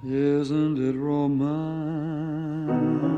Isn't it romance?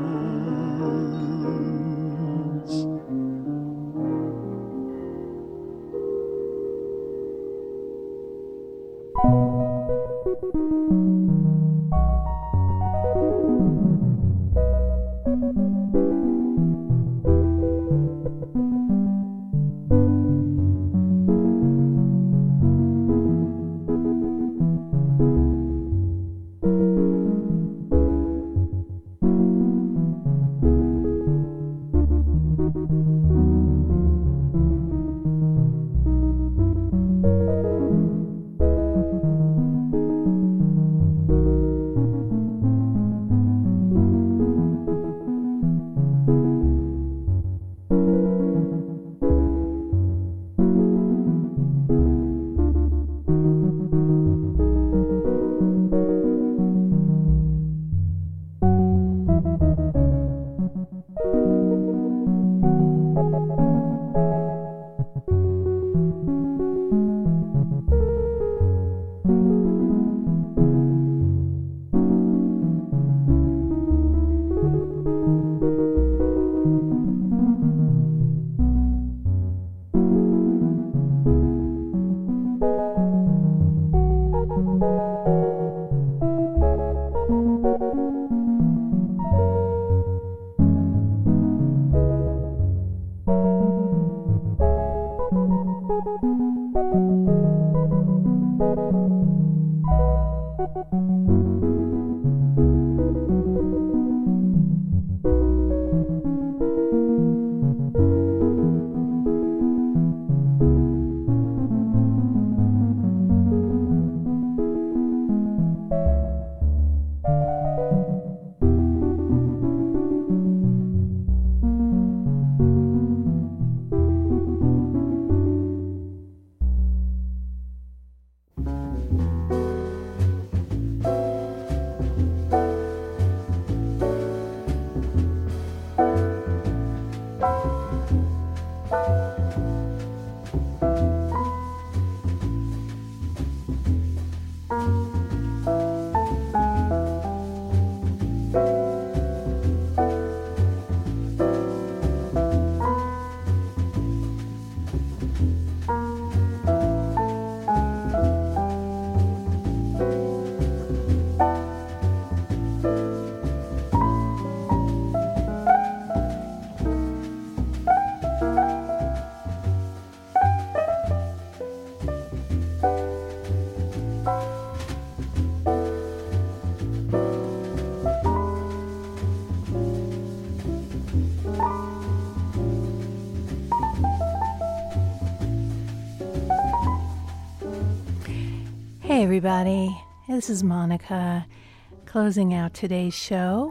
Hey everybody, this is Monica closing out today's show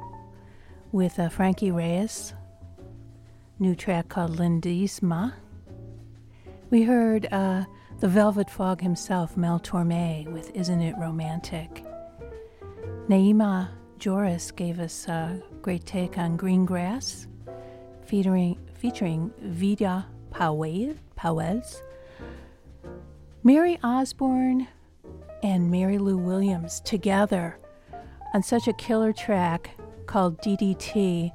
with Frankie Reyes, new track called Lindisma. We heard the Velvet Fog himself, Mel Torme, with Isn't It Romantic. Naima Joris gave us a great take on Green Grass, featuring Vida Powells. Mary Osborne and Mary Lou Williams together on such a killer track called DDT.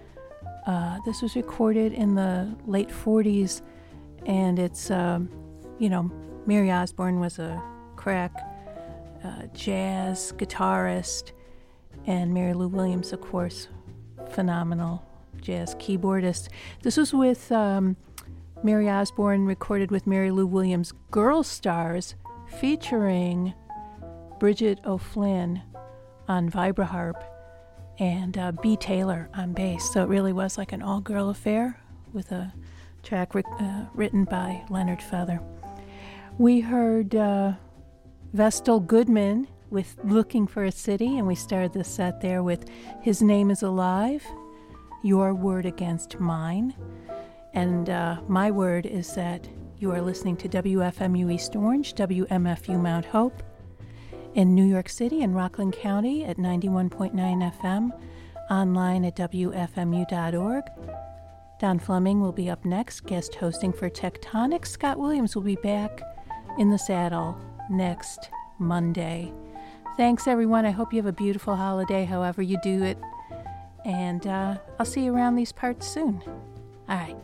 This was recorded in the late 40s, and it's, Mary Osborne was a crack jazz guitarist, and Mary Lou Williams, of course, phenomenal jazz keyboardist. This was with Mary Osborne, recorded with Mary Lou Williams' Girl Stars, featuring Bridget O'Flynn on vibraharp and B. Taylor on bass. So it really was like an all-girl affair with a track written by Leonard Feather. We heard Vestal Goodman with Looking for a City, and we started the set there with His Name is Alive, Your Word Against Mine. And my word is that you are listening to WFMU East Orange, WMFU Mount Hope, in New York City and Rockland County at 91.9 FM, online at WFMU.org. Don Fleming will be up next, guest hosting for Tectonic. Scott Williams will be back in the saddle next Monday. Thanks, everyone. I hope you have a beautiful holiday, however you do it. And I'll see you around these parts soon. All right.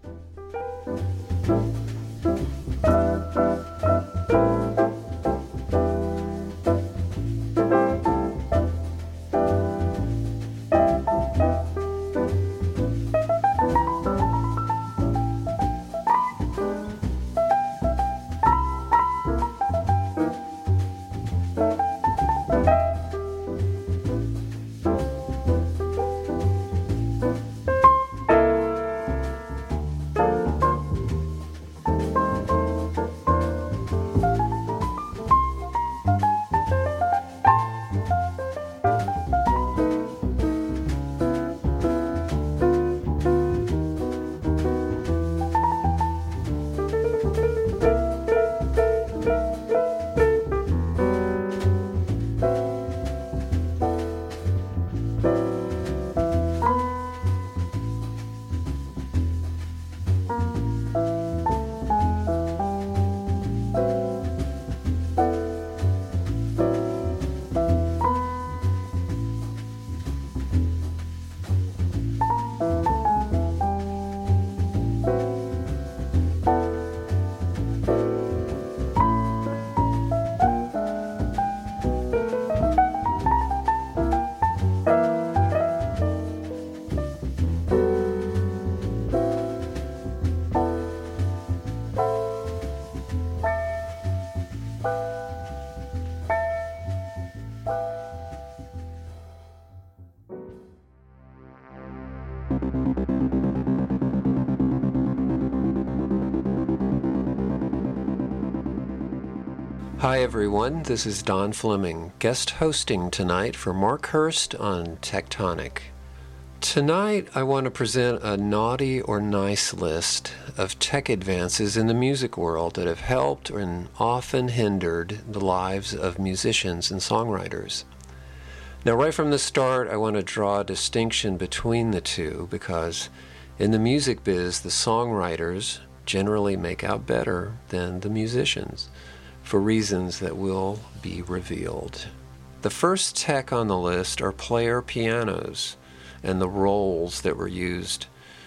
Hi everyone, this is Don Fleming, guest hosting tonight for Mark Hurst on Tectonic. Tonight I want to present a naughty or nice list of tech advances in the music world that have helped and often hindered the lives of musicians and songwriters. Now right from the start I want to draw a distinction between the two because in the music biz the songwriters generally make out better than the musicians, for reasons that will be revealed. The first tech on the list are player pianos and the rolls that were used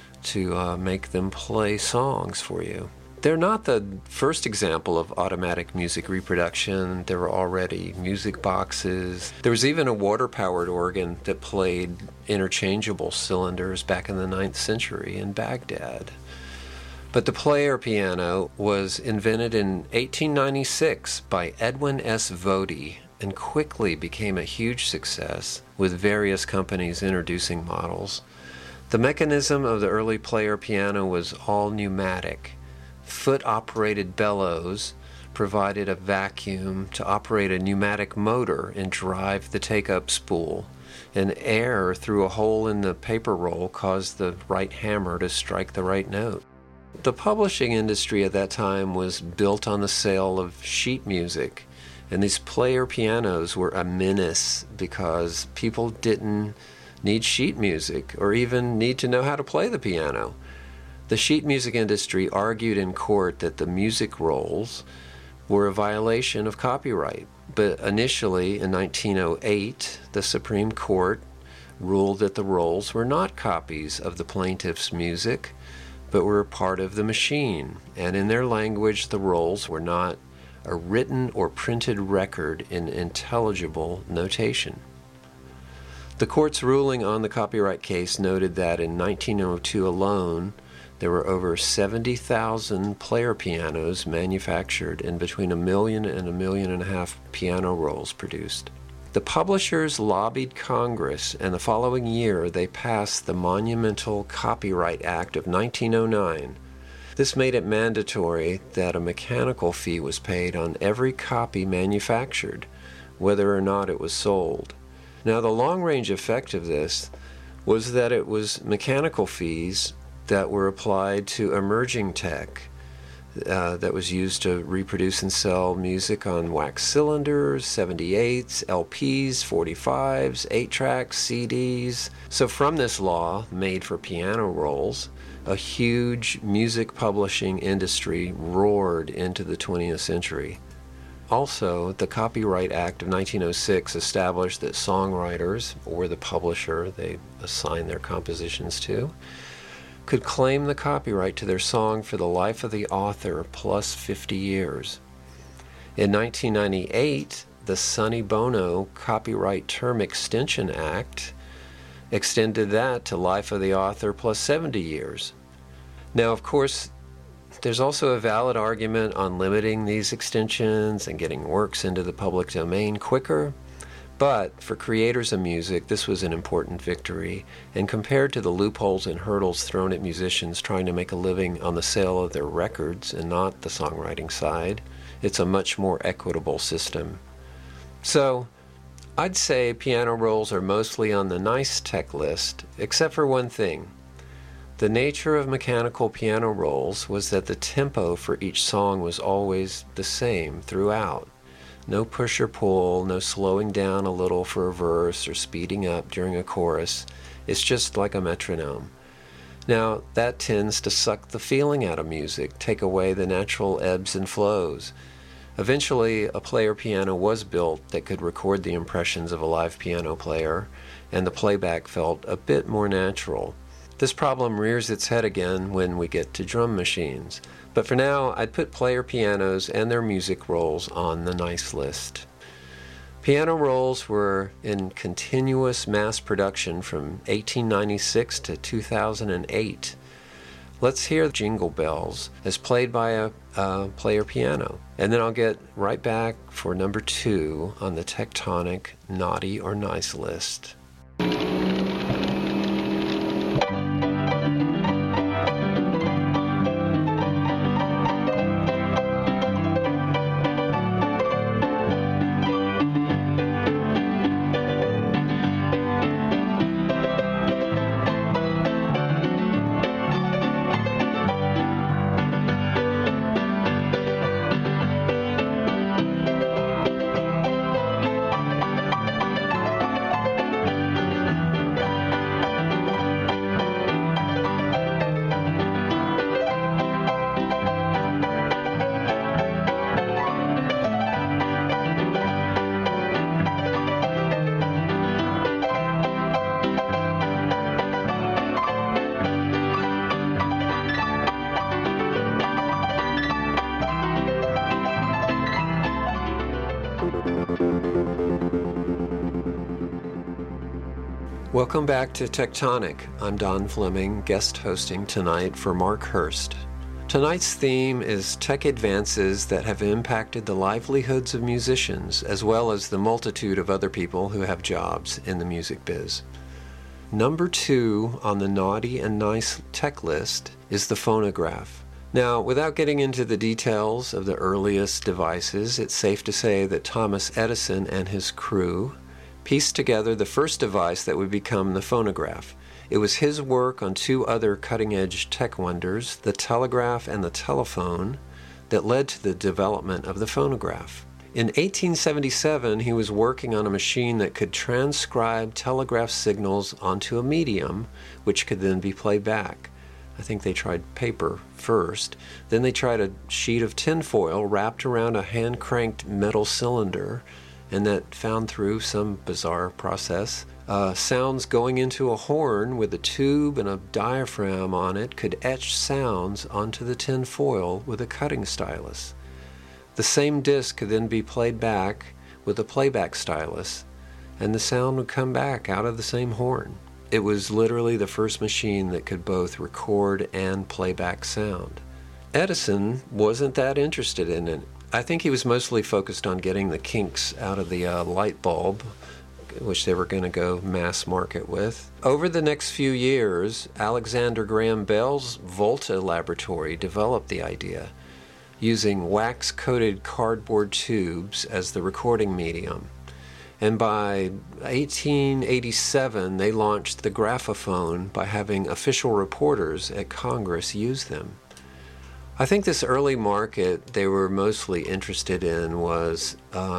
to make them play songs for you. They're not the first example of automatic music reproduction. There were already music boxes. There was even a water-powered organ that played interchangeable cylinders back in the 9th century in Baghdad. But the player piano was invented in 1896 by Edwin S. Vody and quickly became a huge success, with various companies introducing models. The mechanism of the early player piano was all pneumatic. Foot-operated bellows provided a vacuum to operate a pneumatic motor and drive the take-up spool, and air through a hole in the paper roll caused the right hammer to strike the right note. The publishing industry at that time was built on the sale of sheet music, and these player pianos were a menace because people didn't need sheet music or even need to know how to play the piano. The sheet music industry argued in court that the music rolls were a violation of copyright, but initially in 1908 the Supreme Court ruled that the rolls were not copies of the plaintiff's music, but were part of the machine, and in their language the rolls were not a written or printed record in intelligible notation. The court's ruling on the copyright case noted that in 1902 alone there were over 70,000 player pianos manufactured and between 1 million and 1.5 million piano rolls produced. The publishers lobbied Congress, and the following year they passed the Monumental Copyright Act of 1909. This made it mandatory that a mechanical fee was paid on every copy manufactured, whether or not it was sold. Now, the long-range effect of this was that it was mechanical fees that were applied to emerging tech that was used to reproduce and sell music on wax cylinders, 78s, LPs, 45s, 8-tracks, CDs. So from this law, made for piano rolls, a huge music publishing industry roared into the 20th century. Also, the Copyright Act of 1906 established that songwriters, or the publisher they assign their compositions to, could claim the copyright to their song for the life of the author plus 50 years. In 1998, the Sonny Bono Copyright Term Extension Act extended that to life of the author plus 70 years. Now, of course, there's also a valid argument on limiting these extensions and getting works into the public domain quicker, but for creators of music, this was an important victory, and compared to the loopholes and hurdles thrown at musicians trying to make a living on the sale of their records and not the songwriting side, it's a much more equitable system. So, I'd say piano rolls are mostly on the nice tech list, except for one thing. The nature of mechanical piano rolls was that the tempo for each song was always the same throughout. No push or pull, no slowing down a little for a verse or speeding up during a chorus. It's just like a metronome. Now, that tends to suck the feeling out of music, take away the natural ebbs and flows. Eventually, a player piano was built that could record the impressions of a live piano player, and the playback felt a bit more natural. This problem rears its head again when we get to drum machines. But for now, I'd put player pianos and their music rolls on the nice list. Piano rolls were in continuous mass production from 1896 to 2008. Let's hear Jingle Bells as played by a player piano. And then I'll get right back for number 2 on the Tectonic Naughty or Nice list. Welcome back to Tectonic. I'm Don Fleming, guest hosting tonight for Mark Hurst. Tonight's theme is tech advances that have impacted the livelihoods of musicians, as well as the multitude of other people who have jobs in the music biz. Number 2 on the naughty and nice tech list is the phonograph. Now, without getting into the details of the earliest devices, it's safe to say that Thomas Edison and his crew pieced together the first device that would become the phonograph. It was his work on 2 other cutting-edge tech wonders, the telegraph and the telephone, that led to the development of the phonograph. In 1877, he was working on a machine that could transcribe telegraph signals onto a medium, which could then be played back. I think they tried paper first. Then they tried a sheet of tinfoil wrapped around a hand-cranked metal cylinder, and that found through some bizarre process. Sounds going into a horn with a tube and a diaphragm on it could etch sounds onto the tin foil with a cutting stylus. The same disc could then be played back with a playback stylus, and the sound would come back out of the same horn. It was literally the first machine that could both record and play back sound. Edison wasn't that interested in it. I think he was mostly focused on getting the kinks out of the light bulb, which they were going to go mass market with. Over the next few years, Alexander Graham Bell's Volta laboratory developed the idea, using wax-coated cardboard tubes as the recording medium. And by 1887, they launched the graphophone by having official reporters at Congress use them. I think this early market they were mostly interested in was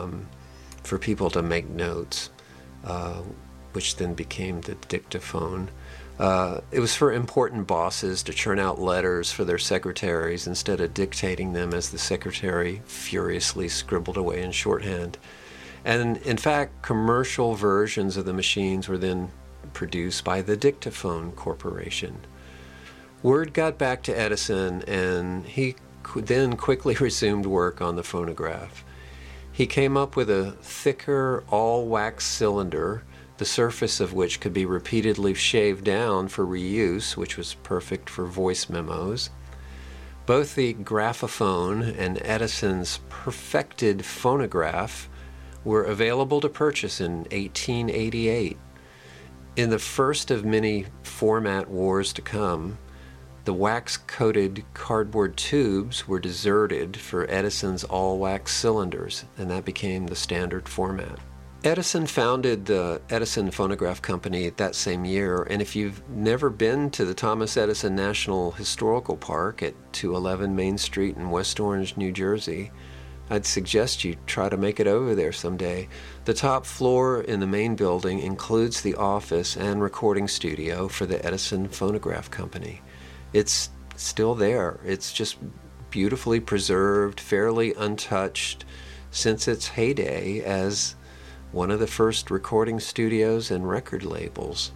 for people to make notes, which then became the dictaphone. It was for important bosses to churn out letters for their secretaries instead of dictating them as the secretary furiously scribbled away in shorthand. And in fact, commercial versions of the machines were then produced by the Dictaphone Corporation. Word got back to Edison, and he then quickly resumed work on the phonograph. He came up with a thicker, all-wax cylinder, the surface of which could be repeatedly shaved down for reuse, which was perfect for voice memos. Both the graphophone and Edison's perfected phonograph were available to purchase in 1888. In the first of many format wars to come, the wax-coated cardboard tubes were deserted for Edison's all-wax cylinders, and that became the standard format. Edison founded the Edison Phonograph Company that same year, and if you've never been to the Thomas Edison National Historical Park at 211 Main Street in West Orange, New Jersey, I'd suggest you try to make it over there someday. The top floor in the main building includes the office and recording studio for the Edison Phonograph Company. It's still there. It's just beautifully preserved, fairly untouched since its heyday as one of the first recording studios and record labels.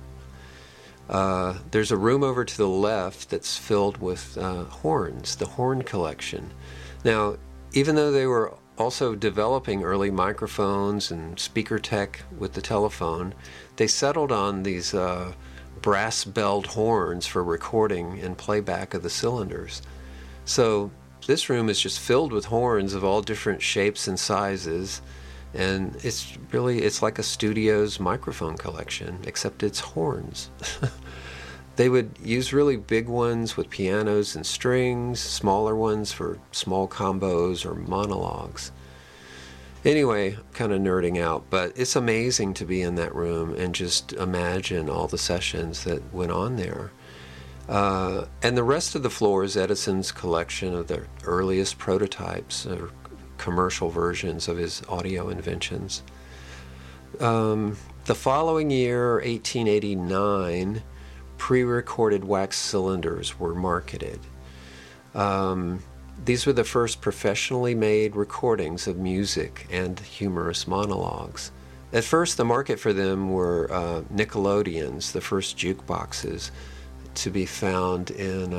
There's a room over to the left that's filled with horns, the horn collection. Now, even though they were also developing early microphones and speaker tech with the telephone, they settled on these brass-belled horns for recording and playback of the cylinders. So this room is just filled with horns of all different shapes and sizes, and it's like a studio's microphone collection, except it's horns. They would use really big ones with pianos and strings, smaller ones for small combos or monologues. Anyway, kind of nerding out, but it's amazing to be in that room and just imagine all the sessions that went on there. And the rest of the floor is Edison's collection of the earliest prototypes or commercial versions of his audio inventions. The following year, 1889, pre-recorded wax cylinders were marketed. These were the first professionally made recordings of music and humorous monologues. At first, the market for them were Nickelodeons, the first jukeboxes to be found in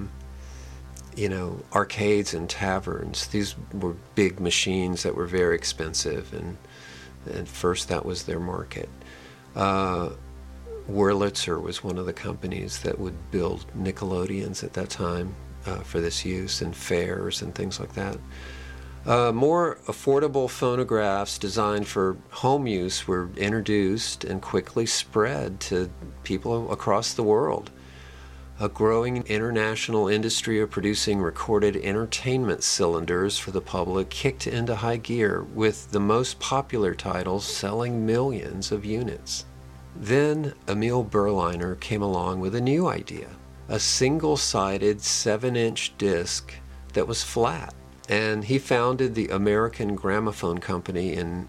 arcades and taverns. These were big machines that were very expensive, and at first that was their market. Wurlitzer was one of the companies that would build Nickelodeons at that time for this use in fairs and things like that. More affordable phonographs designed for home use were introduced and quickly spread to people across the world. A growing international industry of producing recorded entertainment cylinders for the public kicked into high gear, with the most popular titles selling millions of units. Then Emil Berliner came along with a new idea, a single-sided 7-inch disc that was flat, and he founded the American Gramophone Company in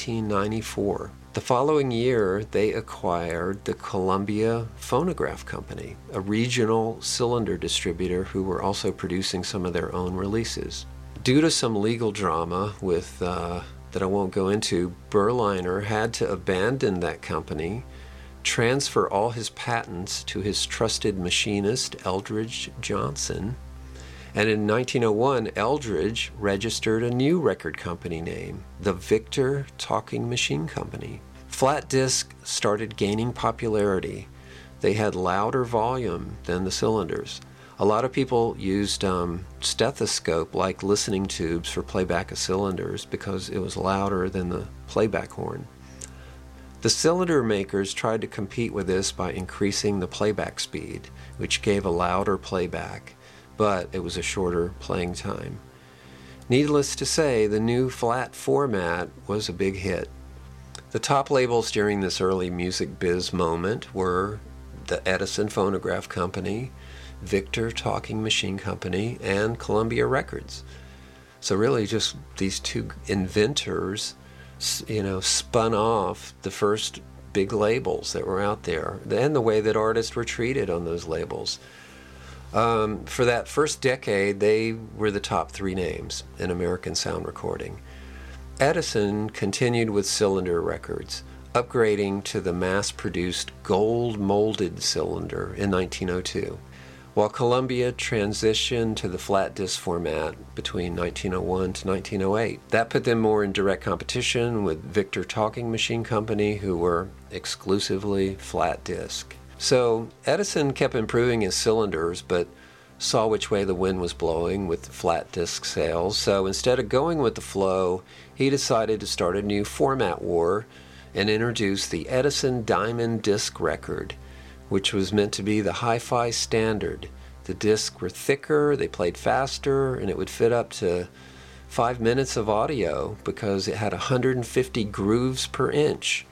1894. The following year, they acquired the Columbia Phonograph Company, a regional cylinder distributor who were also producing some of their own releases. Due to some legal drama with that I won't go into, Berliner had to abandon that company, transfer all his patents to his trusted machinist, Eldridge Johnson, and in 1901, Eldridge registered a new record company name, the Victor Talking Machine Company. Flat disc started gaining popularity. They had louder volume than the cylinders. A lot of people used stethoscope-like listening tubes for playback of cylinders because it was louder than the playback horn. The cylinder makers tried to compete with this by increasing the playback speed, which gave a louder playback, but it was a shorter playing time. Needless to say, the new flat format was a big hit. The top labels during this early music biz moment were the Edison Phonograph Company, Victor Talking Machine Company, and Columbia Records. So really just these two inventors, spun off the first big labels that were out there, and the way that artists were treated on those labels. For that first decade, they were the top 3 names in American sound recording. Edison continued with cylinder records, upgrading to the mass-produced gold-molded cylinder in 1902, while Columbia transitioned to the flat disc format between 1901 to 1908. That put them more in direct competition with Victor Talking Machine Company, who were exclusively flat disc. So Edison kept improving his cylinders, but saw which way the wind was blowing with the flat disc sales. So instead of going with the flow, he decided to start a new format war and introduce the Edison Diamond Disc record, which was meant to be the hi-fi standard. The discs were thicker, they played faster, and it would fit up to 5 minutes of audio because it had 150 grooves per inch.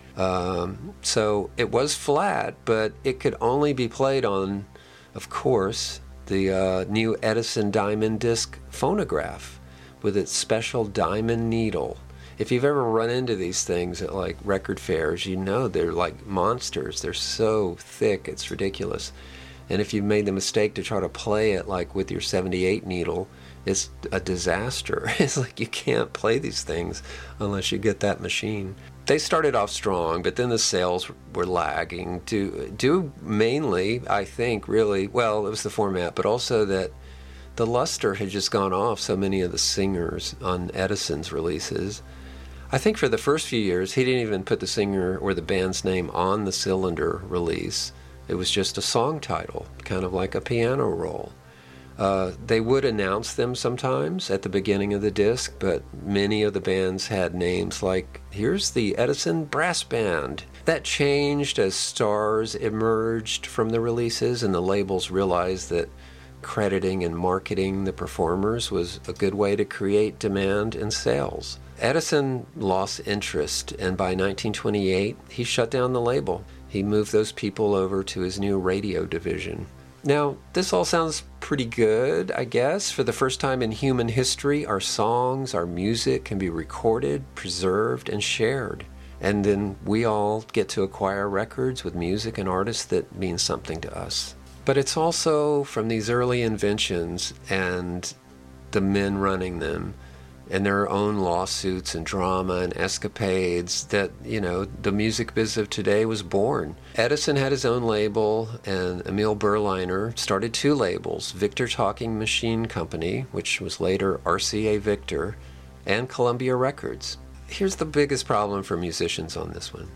So it was flat, but it could only be played on, of course, the new Edison Diamond Disc phonograph with its special diamond needle. If you've ever run into these things at like record fairs, you know they're like monsters. They're so thick, it's ridiculous. And if you made the mistake to try to play it like with your 78 needle, it's a disaster. It's like you can't play these things unless you get that machine. They started off strong, but then the sales were lagging due mainly, I think, really, well, it was the format, but also that the luster had just gone off so many of the singers on Edison's releases. I think for the first few years, he didn't even put the singer or the band's name on the cylinder release. It was just a song title, kind of like a piano roll. They would announce them sometimes at the beginning of the disc, but many of the bands had names like, here's the Edison Brass Band. That changed as stars emerged from the releases, and the labels realized that crediting and marketing the performers was a good way to create demand and sales. Edison lost interest, and by 1928, he shut down the label. He moved those people over to his new radio division. Now, this all sounds pretty good, I guess. For the first time in human history, our songs, our music can be recorded, preserved, and shared. And then we all get to acquire records with music and artists that mean something to us. But it's also from these early inventions and the men running them and their own lawsuits and drama and escapades that, the music biz of today was born. Edison had his own label, and Emil Berliner started 2 labels, Victor Talking Machine Company, which was later RCA Victor, and Columbia Records. Here's the biggest problem for musicians on this one.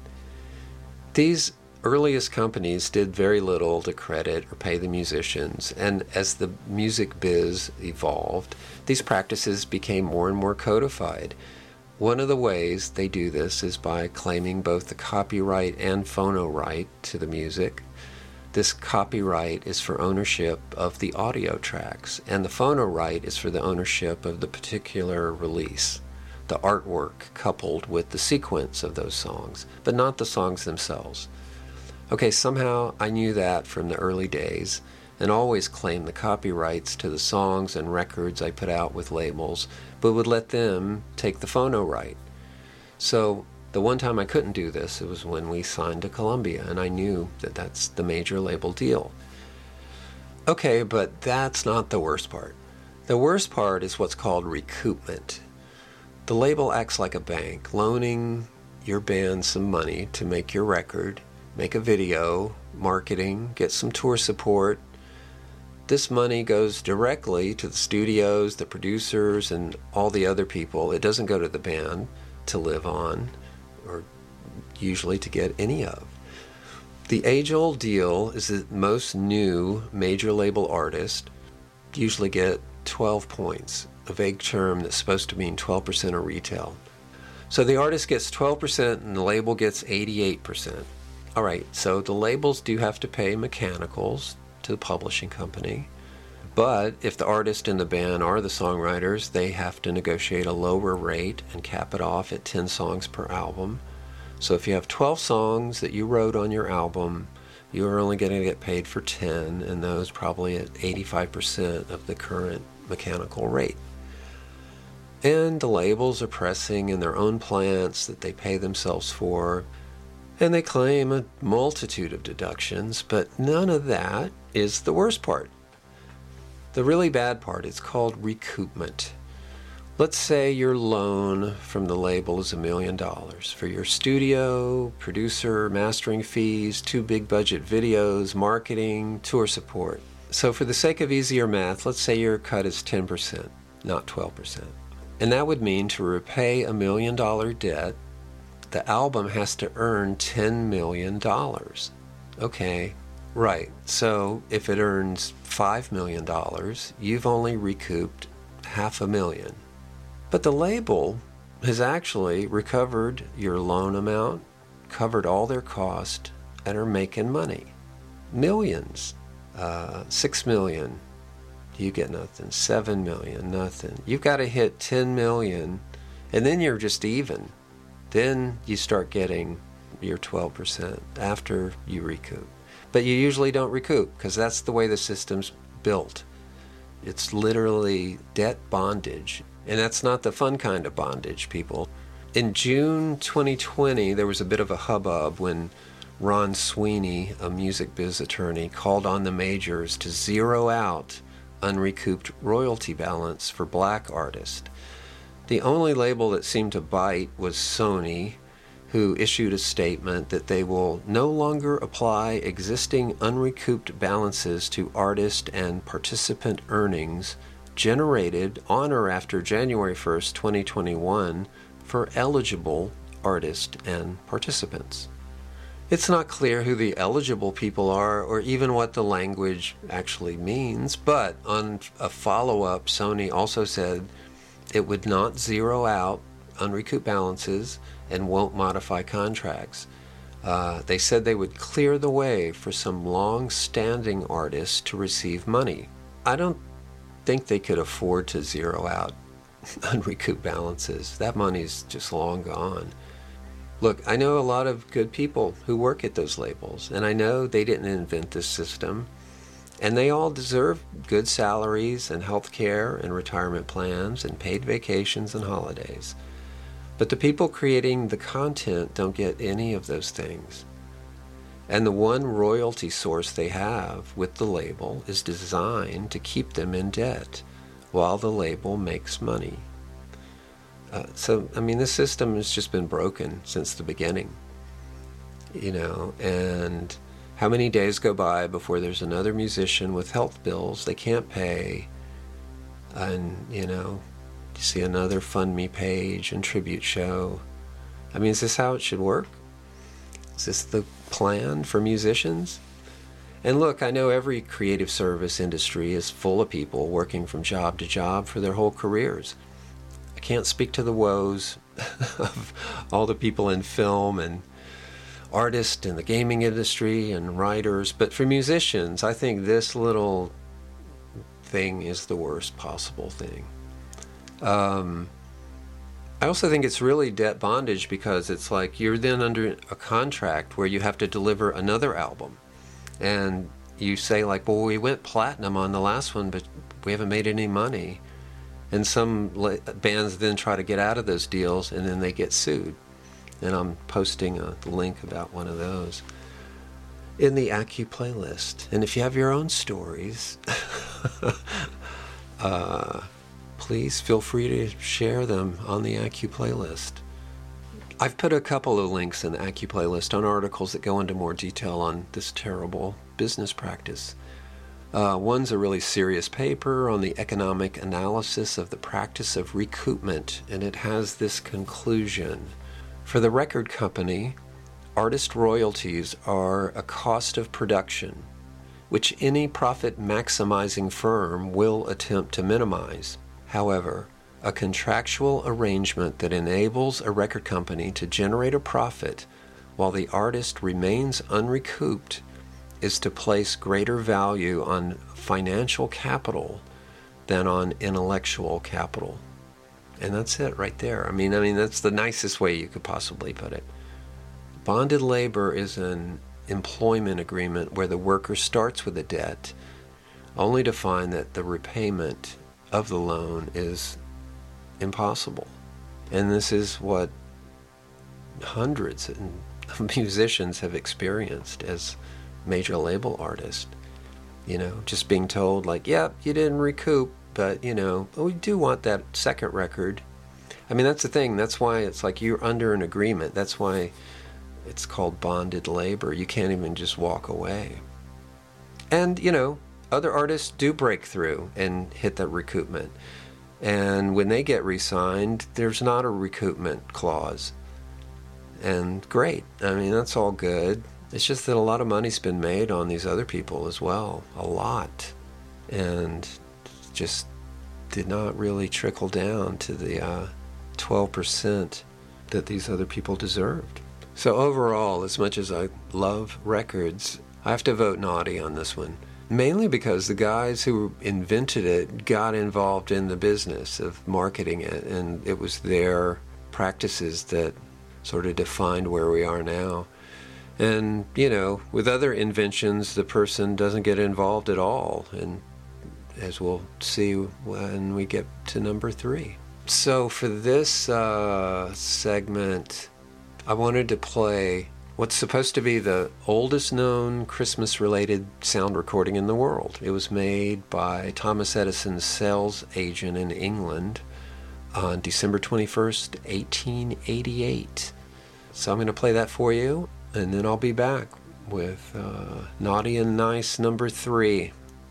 These earliest companies did very little to credit or pay the musicians, and as the music biz evolved, these practices became more and more codified. One of the ways they do this is by claiming both the copyright and phono right to the music. This copyright is for ownership of the audio tracks, and the phono right is for the ownership of the particular release, the artwork coupled with the sequence of those songs, but not the songs themselves. Okay, somehow I knew that from the early days and always claimed the copyrights to the songs and records I put out with labels, but would let them take the phono right. So the one time I couldn't do this, it was when we signed to Columbia, and I knew that that's the major label deal. Okay, but that's not the worst part. The worst part is what's called recoupment. The label acts like a bank, loaning your band some money to make your record, make a video, marketing, get some tour support. This money goes directly to the studios, the producers, and all the other people. It doesn't go to the band to live on, or usually to get any of. The age-old deal is that most new major label artists usually get 12 points, a vague term that's supposed to mean 12% of retail. So the artist gets 12% and the label gets 88%. All right, so the labels do have to pay mechanicals to the publishing company, but if the artist and the band are the songwriters, they have to negotiate a lower rate and cap it off at 10 songs per album. So if you have 12 songs that you wrote on your album, you are only going to get paid for 10, and those probably at 85% of the current mechanical rate. And the labels are pressing in their own plants that they pay themselves for. And they claim a multitude of deductions, but none of that is the worst part. The really bad part is called recoupment. Let's say your loan from the label is $1 million for your studio, producer, mastering fees, 2 big budget videos, marketing, tour support. So for the sake of easier math, let's say your cut is 10%, not 12%. And that would mean to repay $1 million debt, the album has to earn $10 million. Okay, right. So if it earns $5 million, you've only recouped $500,000. But the label has actually recovered your loan amount, covered all their cost, and are making money. Millions. 6 million, you get nothing. 7 million, nothing. You've got to hit 10 million, and then you're just even. Then you start getting your 12% after you recoup. But you usually don't recoup because that's the way the system's built. It's literally debt bondage. And that's not the fun kind of bondage, people. In June 2020, there was a bit of a hubbub when Ron Sweeney, a music biz attorney, called on the majors to zero out unrecouped royalty balance for black artists. The only label that seemed to bite was Sony, who issued a statement that they will no longer apply existing unrecouped balances to artist and participant earnings generated on or after January 1st, 2021 for eligible artists and participants. It's not clear who the eligible people are or even what the language actually means, but on a follow-up, Sony also said it would not zero out unrecouped balances and won't modify contracts. They said they would clear the way for some long-standing artists to receive money. I don't think they could afford to zero out unrecouped balances. That money's just long gone. Look, I know a lot of good people who work at those labels, and I know they didn't invent this system, and they all deserve good salaries and health care and retirement plans and paid vacations and holidays. But the people creating the content don't get any of those things. And the one royalty source they have with the label is designed to keep them in debt while the label makes money. This system has just been broken since the beginning, and how many days go by before there's another musician with health bills they can't pay, and, you see another FundMe page and tribute show. Is this how it should work? Is this the plan for musicians? And look, I know every creative service industry is full of people working from job to job for their whole careers. I can't speak to the woes of all the people in film and artists in the gaming industry and writers, but for musicians, I think this little thing is the worst possible thing. I also think it's really debt bondage because it's like you're then under a contract where you have to deliver another album. And you say like, well, we went platinum on the last one, but we haven't made any money. And some bands then try to get out of those deals and then they get sued. And I'm posting a link about one of those in the Accu playlist. And if you have your own stories, please feel free to share them on the Accu playlist. I've put a couple of links in the Accu playlist on articles that go into more detail on this terrible business practice. One's a really serious paper on the economic analysis of the practice of recoupment, and it has this conclusion. For the record company, artist royalties are a cost of production, which any profit-maximizing firm will attempt to minimize. However, a contractual arrangement that enables a record company to generate a profit while the artist remains unrecouped is to place greater value on financial capital than on intellectual capital. And that's it right there. I mean, that's the nicest way you could possibly put it. Bonded labor is an employment agreement where the worker starts with a debt only to find that the repayment of the loan is impossible. And this is what hundreds and musicians have experienced as major label artists. Just being told, like, yeah, you didn't recoup, but, we do want that second record. I mean, that's the thing. That's why it's like you're under an agreement. That's why it's called bonded labor. You can't even just walk away. And, other artists do break through and hit that recoupment. And when they get re-signed, there's not a recoupment clause. And great. I mean, that's all good. It's just that a lot of money's been made on these other people as well. A lot. And just did not really trickle down to the 12% that these other people deserved. So overall, as much as I love records, I have to vote naughty on this one. Mainly because the guys who invented it got involved in the business of marketing it, and it was their practices that sort of defined where we are now. And, with other inventions, the person doesn't get involved at all, and as we'll see when we get to number 3. So for this segment, I wanted to play what's supposed to be the oldest known Christmas-related sound recording in the world. It was made by Thomas Edison's sales agent in England on December 21st, 1888. So I'm going to play that for you, and then I'll be back with Naughty and Nice number 3.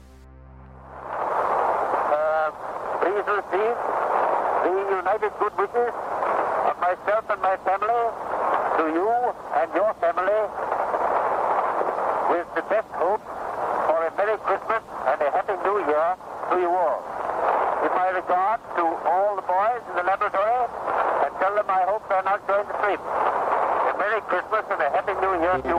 Please receive the united good wishes of myself and my family to you and your family, with the best hopes for a Merry Christmas and a Happy New Year to you all. With my regards to all the boys in the laboratory, and tell them I hope they're not going to sleep. A Merry Christmas and a Happy New Year to you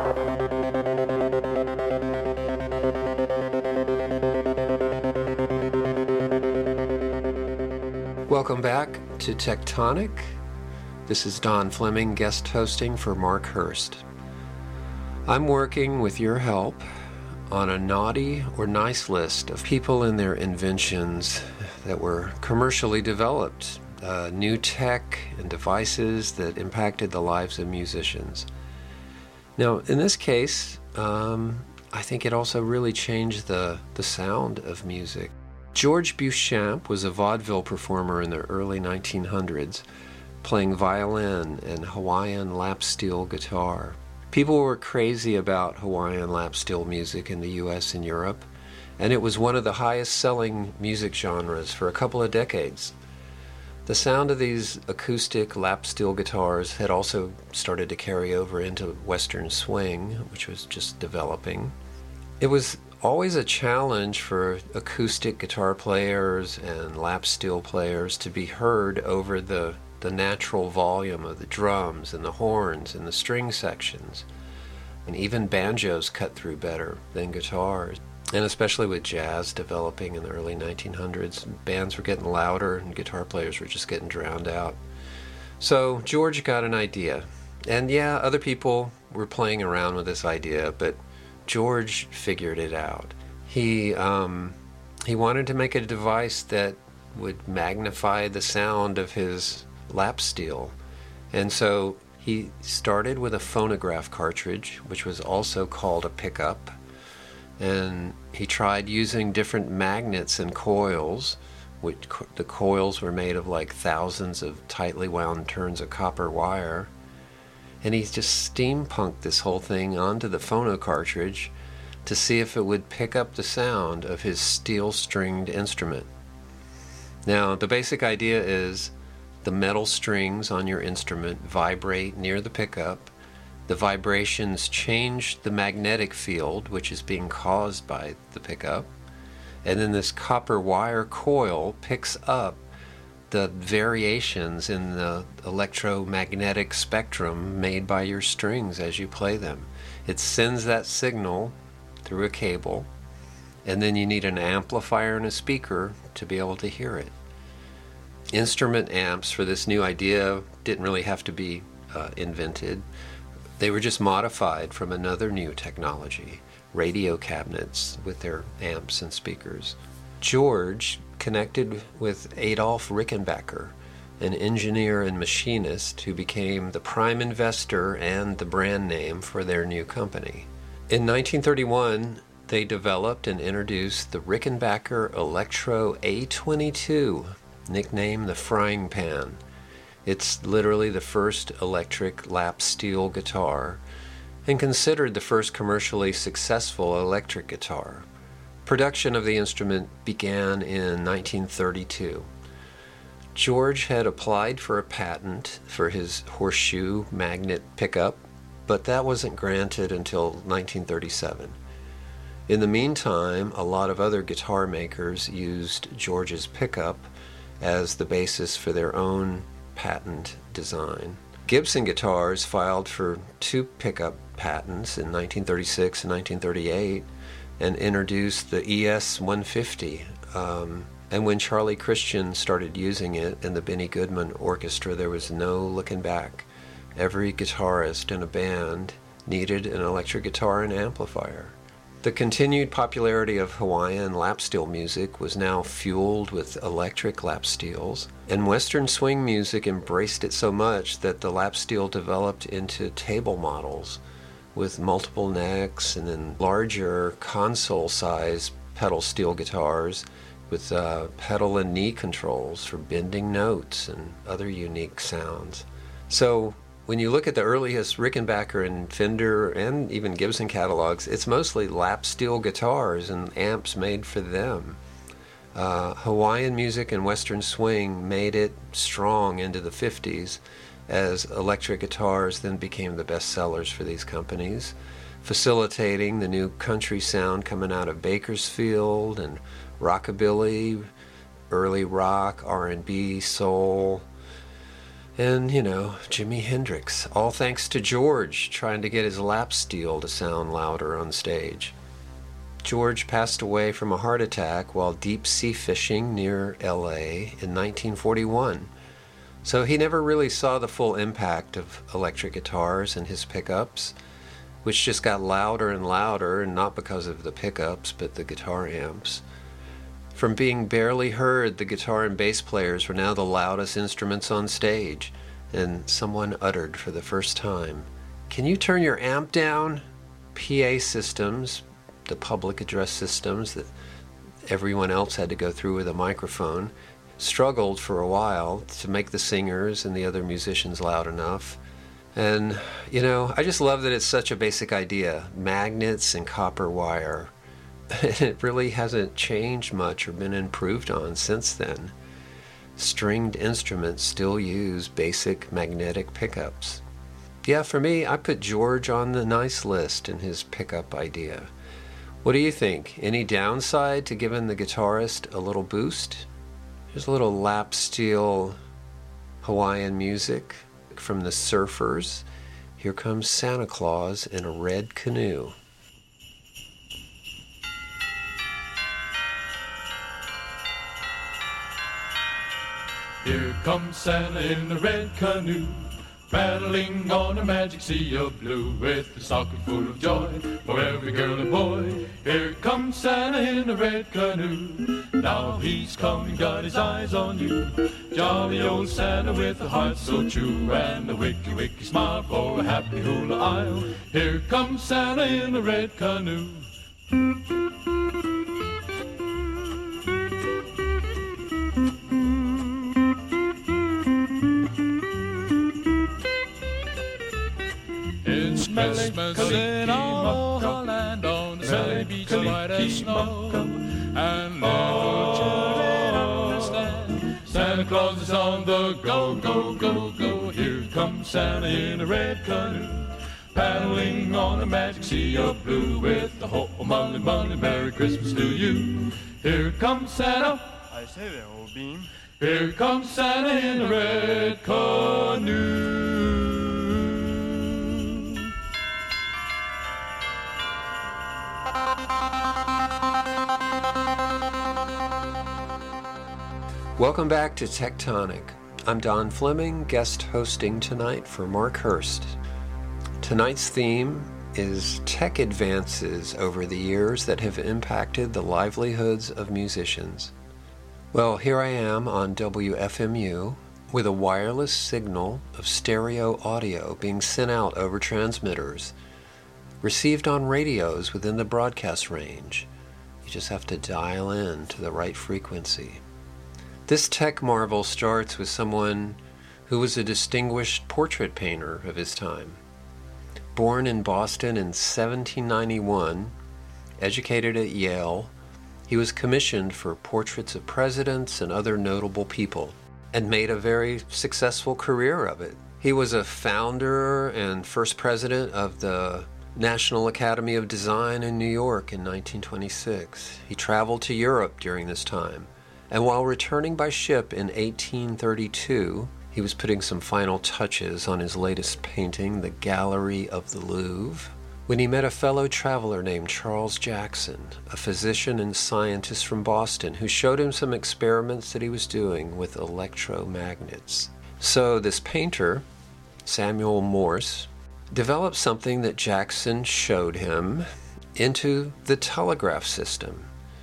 all. Welcome back to Tectonic. This is Don Fleming, guest hosting for Mark Hurst. I'm working with your help on a naughty or nice list of people and their inventions that were commercially developed, new tech and devices that impacted the lives of musicians. Now, in this case, I think it also really changed the sound of music. George Beauchamp was a vaudeville performer in the early 1900s, playing violin and Hawaiian lap steel guitar. People were crazy about Hawaiian lap steel music in the US and Europe, and it was one of the highest selling music genres for a couple of decades. The sound of these acoustic lap steel guitars had also started to carry over into Western swing, which was just developing. It was always a challenge for acoustic guitar players and lap steel players to be heard over the natural volume of the drums and the horns and the string sections. And even banjos cut through better than guitars. And especially with jazz developing in the early 1900s, bands were getting louder and guitar players were just getting drowned out. So George got an idea. And yeah, other people were playing around with this idea, but George figured it out. He wanted to make a device that would magnify the sound of his lap steel. And so he started with a phonograph cartridge, which was also called a pickup. And he tried using different magnets and coils, which the coils were made of like thousands of tightly wound turns of copper wire. And he just steampunked this whole thing onto the phono cartridge to see if it would pick up the sound of his steel-stringed instrument. Now, the basic idea is the metal strings on your instrument vibrate near the pickup. The vibrations change the magnetic field, which is being caused by the pickup. And then this copper wire coil picks up the variations in the electromagnetic spectrum made by your strings as you play them. It sends that signal through a cable, and then you need an amplifier and a speaker to be able to hear it. Instrument amps for this new idea didn't really have to be invented. They were just modified from another new technology, radio cabinets with their amps and speakers. George connected with Adolf Rickenbacker, an engineer and machinist who became the prime investor and the brand name for their new company. In 1931, they developed and introduced the Rickenbacker Electro A22, nicknamed the Frying Pan. It's literally the first electric lap steel guitar and considered the first commercially successful electric guitar. Production of the instrument began in 1932. George had applied for a patent for his horseshoe magnet pickup, but that wasn't granted until 1937. In the meantime, a lot of other guitar makers used George's pickup as the basis for their own patent design. Gibson Guitars filed for 2 pickup patents in 1936 and 1938 and introduced the ES-150. And when Charlie Christian started using it in the Benny Goodman Orchestra, there was no looking back. Every guitarist in a band needed an electric guitar and amplifier. The continued popularity of Hawaiian lap steel music was now fueled with electric lap steels, and Western swing music embraced it so much that the lap steel developed into table models with multiple necks and then larger console-sized pedal steel guitars with pedal and knee controls for bending notes and other unique sounds. So when you look at the earliest Rickenbacker and Fender and even Gibson catalogs, it's mostly lap steel guitars and amps made for them. Hawaiian music and Western swing made it strong into the 50s as electric guitars then became the best sellers for these companies, facilitating the new country sound coming out of Bakersfield and rockabilly, early rock, R&B, soul, and, Jimi Hendrix, all thanks to George trying to get his lap steel to sound louder on stage. George passed away from a heart attack while deep sea fishing near LA in 1941. So he never really saw the full impact of electric guitars and his pickups, which just got louder and louder, and not because of the pickups, but the guitar amps. From being barely heard, the guitar and bass players were now the loudest instruments on stage, and someone uttered for the first time, "Can you turn your amp down?" PA systems, the public address systems that everyone else had to go through with a microphone, struggled for a while to make the singers and the other musicians loud enough. And, I just love that it's such a basic idea, magnets and copper wire. It really hasn't changed much or been improved on since then. Stringed instruments still use basic magnetic pickups. Yeah, for me, I put George on the nice list in his pickup idea. What do you think? Any downside to giving the guitarist a little boost? Here's a little lap steel Hawaiian music from the Surfers. Here comes Santa Claus in a red canoe. Here comes Santa in a red canoe, paddling on a magic sea of blue, with a stocking full of joy for every girl and boy. Here comes Santa in a red canoe, now he's coming, got his eyes on you. Jolly old Santa with a heart so true, and a wicky wicky smile for a happy hula isle. Here comes Santa in a red canoe. Christmas in all the land, on the sunny beach white as snow, and little children understand, Santa Claus is on the go, go, go, go. Here comes Santa in a red canoe, paddling on a magic sea of blue, with the ho mully mully Merry Christmas to you. Here comes Santa, I say there, old bean. Here comes Santa in a red canoe. Welcome back to Tectonic. I'm Don Fleming, guest hosting tonight for Mark Hurst. Tonight's theme is tech advances over the years that have impacted the livelihoods of musicians. Well, here I am on WFMU, with a wireless signal of stereo audio being sent out over transmitters, received on radios within the broadcast range. You just have to dial in to the right frequency. This tech marvel starts with someone who was a distinguished portrait painter of his time. Born in Boston in 1791, educated at Yale, he was commissioned for portraits of presidents and other notable people, and made a very successful career of it. He was a founder and first president of the National Academy of Design in New York in 1926. He traveled to Europe during this time, and while returning by ship in 1832, he was putting some final touches on his latest painting, The Gallery of the Louvre, when he met a fellow traveler named Charles Jackson, a physician and scientist from Boston, who showed him some experiments that he was doing with electromagnets. So this painter, Samuel Morse, developed something that Jackson showed him into the telegraph system.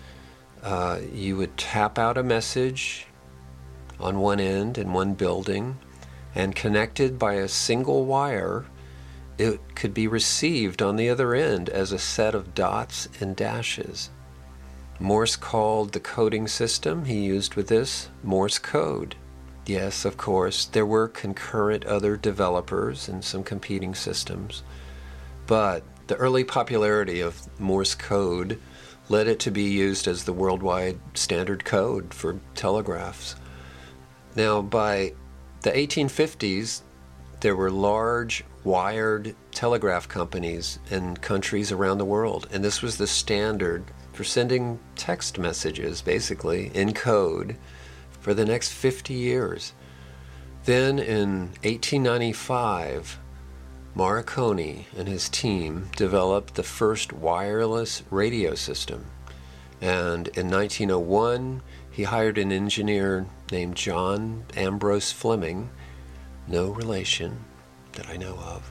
You would tap out a message on one end in one building, and connected by a single wire, it could be received on the other end as a set of dots and dashes. Morse called the coding system he used with this Morse code. Yes, of course, there were concurrent other developers and some competing systems, but the early popularity of Morse code led it to be used as the worldwide standard code for telegraphs. Now, by the 1850s, there were large wired telegraph companies in countries around the world, and this was the standard for sending text messages, basically, in code for the next 50 years. Then in 1895, Marconi and his team developed the first wireless radio system. And in 1901, he hired an engineer named John Ambrose Fleming, no relation that I know of,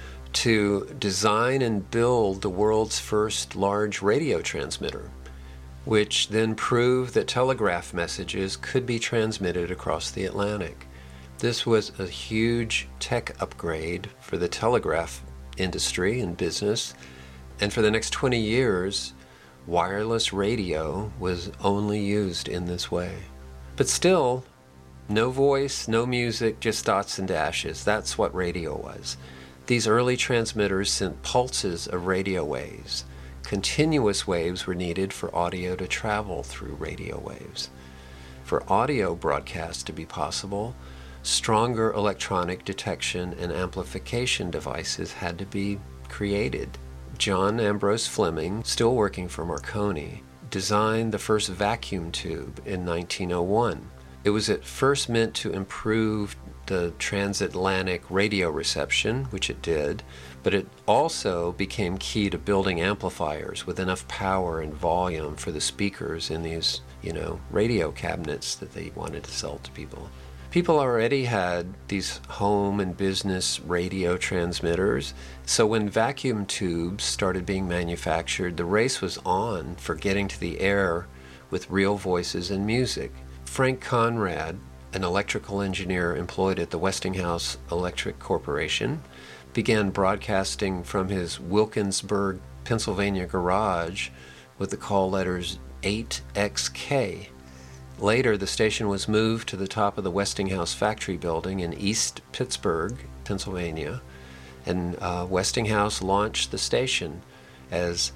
to design and build the world's first large radio transmitter, which then proved that telegraph messages could be transmitted across the Atlantic. This was a huge tech upgrade for the telegraph industry and business, and for the next 20 years, wireless radio was only used in this way. But still, no voice, no music, just dots and dashes. That's what radio was. These early transmitters sent pulses of radio waves. Continuous waves were needed for audio to travel through radio waves. For audio broadcast to be possible, stronger electronic detection and amplification devices had to be created. John Ambrose Fleming, still working for Marconi, designed the first vacuum tube in 1901. It was at first meant to improve the transatlantic radio reception, which it did, but it also became key to building amplifiers with enough power and volume for the speakers in these, radio cabinets that they wanted to sell to people. People already had these home and business radio transmitters, so when vacuum tubes started being manufactured, the race was on for getting to the air with real voices and music. Frank Conrad, an electrical engineer employed at the Westinghouse Electric Corporation, began broadcasting from his Wilkinsburg, Pennsylvania garage with the call letters 8XK. Later, the station was moved to the top of the Westinghouse factory building in East Pittsburgh, Pennsylvania, and Westinghouse launched the station as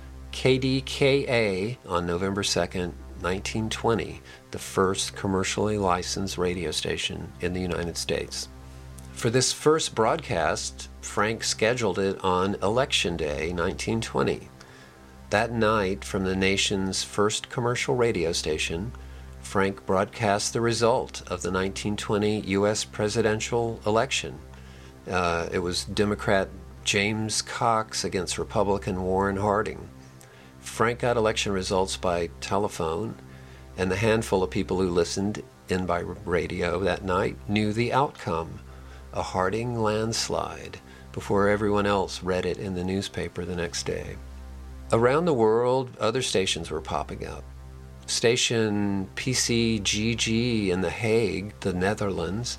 KDKA on November 2nd, 1920, the first commercially licensed radio station in the United States. For this first broadcast, Frank scheduled it on Election Day, 1920. That night, from the nation's first commercial radio station, Frank broadcast the result of the 1920 U.S. presidential election. It was Democrat James Cox against Republican Warren Harding. Frank got election results by telephone, and the handful of people who listened in by radio that night knew the outcome, a Harding landslide, before everyone else read it in the newspaper the next day. Around the world, other stations were popping up. Station PCGG in The Hague, the Netherlands,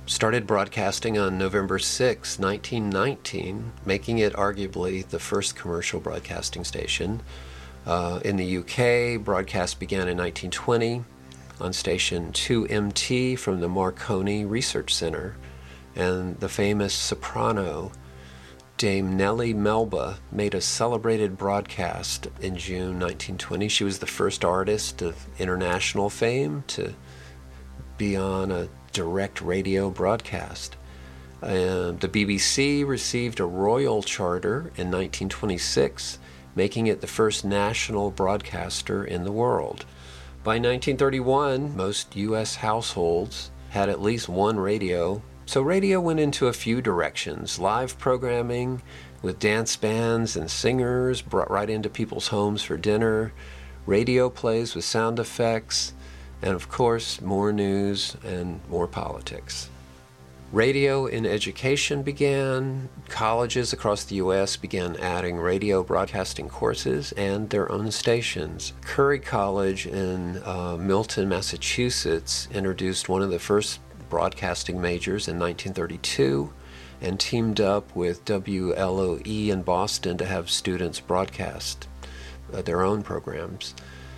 started broadcasting on November 6, 1919, making it arguably the first commercial broadcasting station. In the UK, broadcast began in 1920 on station 2MT from the Marconi Research Center, and the famous soprano Dame Nellie Melba made a celebrated broadcast in June 1920. She was the first artist of international fame to be on a direct radio broadcast. The BBC received a royal charter in 1926, making it the first national broadcaster in the world. By 1931, most U.S. households had at least one radio. So radio went into a few directions. Live programming with dance bands and singers brought right into people's homes for dinner, radio plays with sound effects, and of course, more news and more politics. Radio in education began. Colleges across the U.S. began adding radio broadcasting courses and their own stations. Curry College in Milton, Massachusetts introduced one of the first broadcasting majors in 1932 and teamed up with WLOE in Boston to have students broadcast their own programs.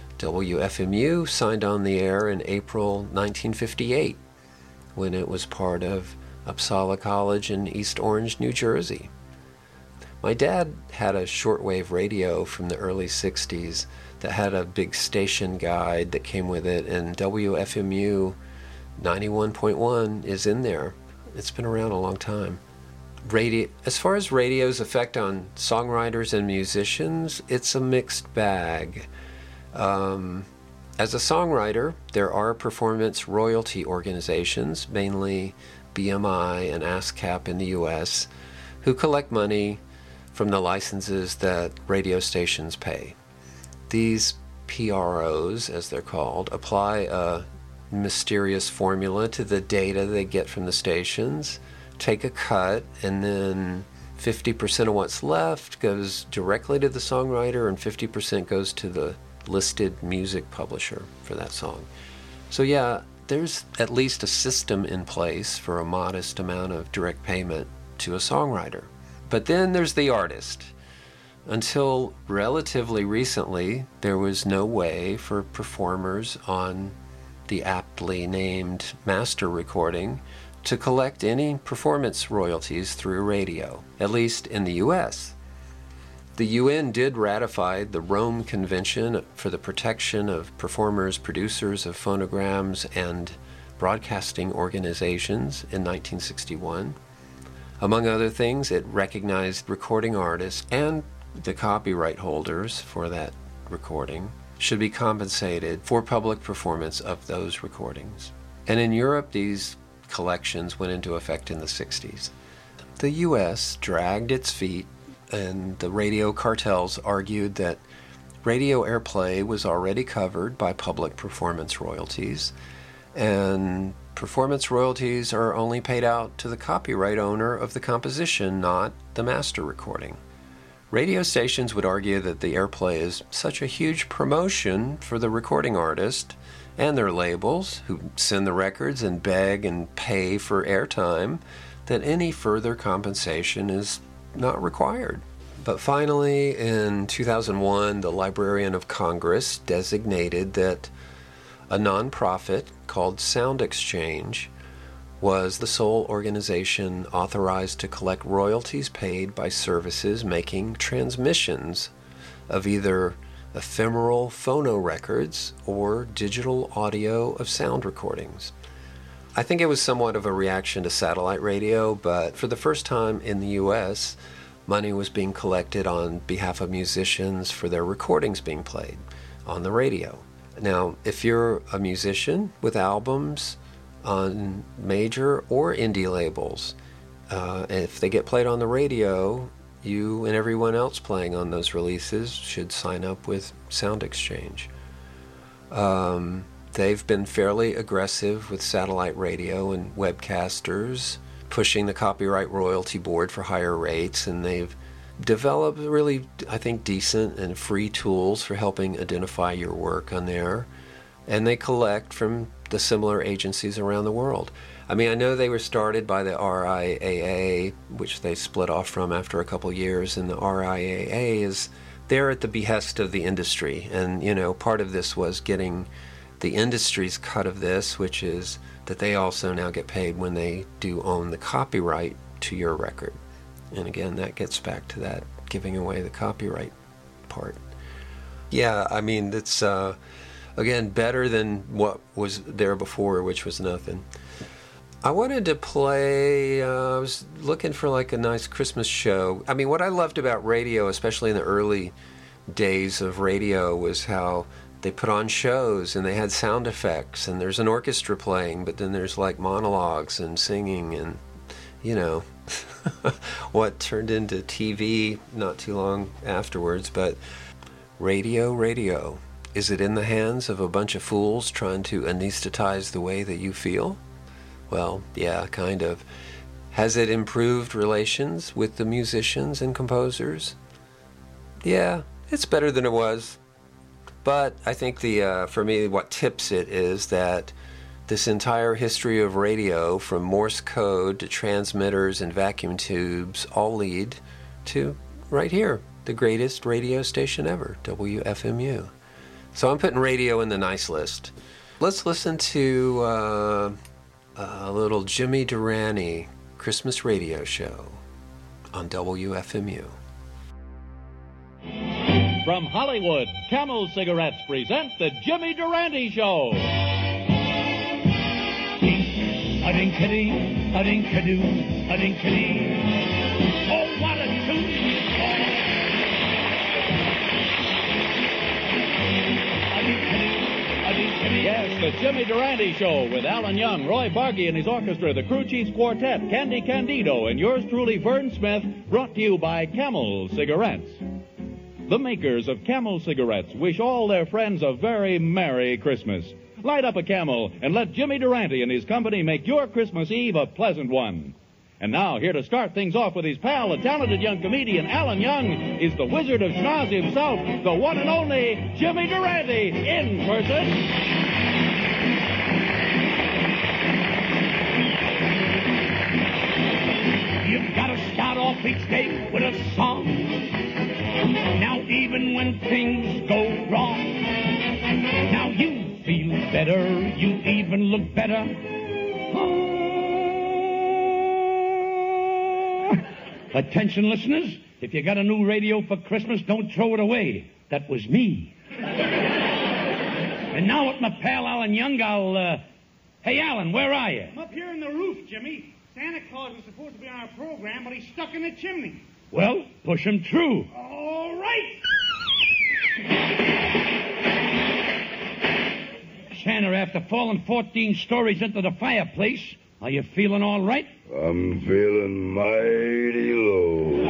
WFMU signed on the air in April 1958 when it was part of Uppsala College in East Orange, New Jersey. My dad had a shortwave radio from the early 60s that had a big station guide that came with it, and WFMU 91.1 is in there. It's been around a long time. Radio, as far as radio's effect on songwriters and musicians, it's a mixed bag. As a songwriter, there are performance royalty organizations, mainly BMI and ASCAP in the U.S., who collect money from the licenses that radio stations pay. These PROs, as they're called, apply a mysterious formula to the data they get from the stations, take a cut, and then 50% of what's left goes directly to the songwriter and 50% goes to the listed music publisher for that song. So yeah, there's at least a system in place for a modest amount of direct payment to a songwriter. But then there's the artist. Until relatively recently, there was no way for performers on the aptly named master recording to collect any performance royalties through radio, at least in the U.S. The UN did ratify the Rome Convention for the Protection of Performers, Producers of Phonograms, and Broadcasting Organizations in 1961. Among other things, it recognized recording artists and the copyright holders for that recording should be compensated for public performance of those recordings. And in Europe, these collections went into effect in the 60s. The U.S. dragged its feet, and the radio cartels argued that radio airplay was already covered by public performance royalties, and performance royalties are only paid out to the copyright owner of the composition, not the master recording. Radio stations would argue that the airplay is such a huge promotion for the recording artist and their labels, who send the records and beg and pay for airtime, that any further compensation is not required. But finally, in 2001, the Librarian of Congress designated that a nonprofit called Sound Exchange was the sole organization authorized to collect royalties paid by services making transmissions of either ephemeral phono records or digital audio of sound recordings. I think it was somewhat of a reaction to satellite radio, but for the first time in the U.S., money was being collected on behalf of musicians for their recordings being played on the radio. Now, if you're a musician with albums on major or indie labels, if they get played on the radio, you and everyone else playing on those releases should sign up with Sound Exchange. They've been fairly aggressive with satellite radio and webcasters, pushing the Copyright Royalty Board for higher rates, and they've developed really, I think, decent and free tools for helping identify your work on there. and they collect from the similar agencies around the world. I mean, I know they were started by the RIAA, which they split off from after a couple years, and the RIAA is there at the behest of the industry. And, you know, part of this was getting the industry's cut of this, which is that they also now get paid when they do own the copyright to your record. And again, that gets back to that giving away the copyright part. Yeah, I mean, it's, again, better than what was there before, which was nothing. I wanted to play, I was looking for like a nice Christmas show. I mean, what I loved about radio, especially in the early days of radio, was how they put on shows and they had sound effects and there's an orchestra playing, but then there's like monologues and singing and, you know, what turned into TV not too long afterwards. But radio, is it in the hands of a bunch of fools trying to anesthetize the way that you feel? Well, yeah, kind of. Has it improved relations with the musicians and composers? Yeah, it's better than it was. But I think for me, what tips it is that this entire history of radio, from Morse code to transmitters and vacuum tubes, all lead to right here, the greatest radio station ever, WFMU. So I'm putting radio in the nice list. Let's listen to a little Jimmy Durante Christmas radio show on WFMU. From Hollywood, Camel Cigarettes present the Jimmy Durante Show. A-dink-a-dee, a-dink-a-doo, a-dink-a-dee. Oh, what a tune! Yes, the Jimmy Durante Show with Alan Young, Roy Bargy and his orchestra, the Crew Chiefs Quartet, Candy Candido, and yours truly, Vern Smith, brought to you by Camel Cigarettes. The makers of Camel Cigarettes wish all their friends a very Merry Christmas. Light up a Camel and let Jimmy Durante and his company make your Christmas Eve a pleasant one. And now, here to start things off with his pal, the talented young comedian Alan Young, is the Wizard of Schnoz himself, the one and only Jimmy Durante, in person. You've got to start off each day with a song. Now even when things go wrong, now you feel better, you even look better. Attention, listeners, if you got a new radio for Christmas, don't throw it away. That was me. And now with my pal Alan Young, Hey, Alan, where are you? I'm up here in the roof, Jimmy. Santa Claus was supposed to be on our program, but he's stuck in the chimney. Well, push him through. All right. Santa, after falling 14 stories into the fireplace, are you feeling all right? I'm feeling mighty low.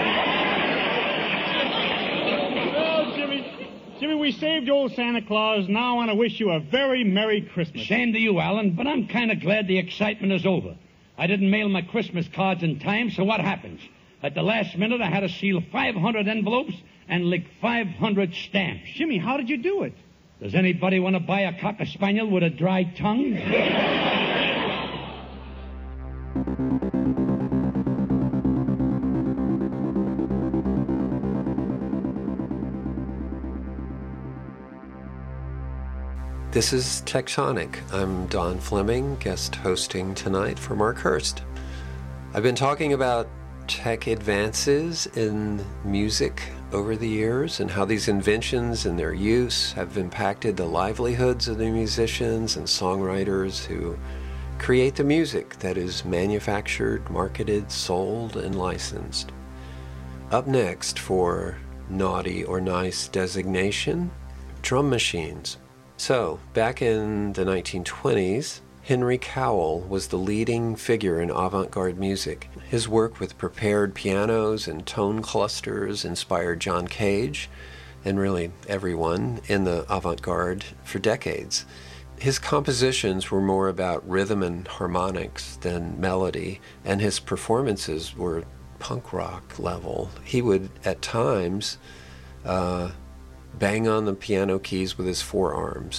Well, Jimmy, we saved old Santa Claus. Now I want to wish you a very Merry Christmas. Same to you, Alan, but I'm kind of glad the excitement is over. I didn't mail my Christmas cards in time, so what happens? At the last minute, I had to seal 500 envelopes and lick 500 stamps. Jimmy, how did you do it? Does anybody want to buy a cocker spaniel with a dry tongue? This is Tectonic. I'm Don Fleming, guest hosting tonight for Mark Hurst. I've been talking about tech advances in music over the years and how these inventions and their use have impacted the livelihoods of the musicians and songwriters who create the music that is manufactured, marketed, sold, and licensed. Up next, for naughty or nice designation, drum machines. So, back in the 1920s, Henry Cowell was the leading figure in avant-garde music. His work with prepared pianos and tone clusters inspired John Cage, and really everyone in the avant-garde for decades. His compositions were more about rhythm and harmonics than melody, and his performances were punk rock level. He would, at times, bang on the piano keys with his forearms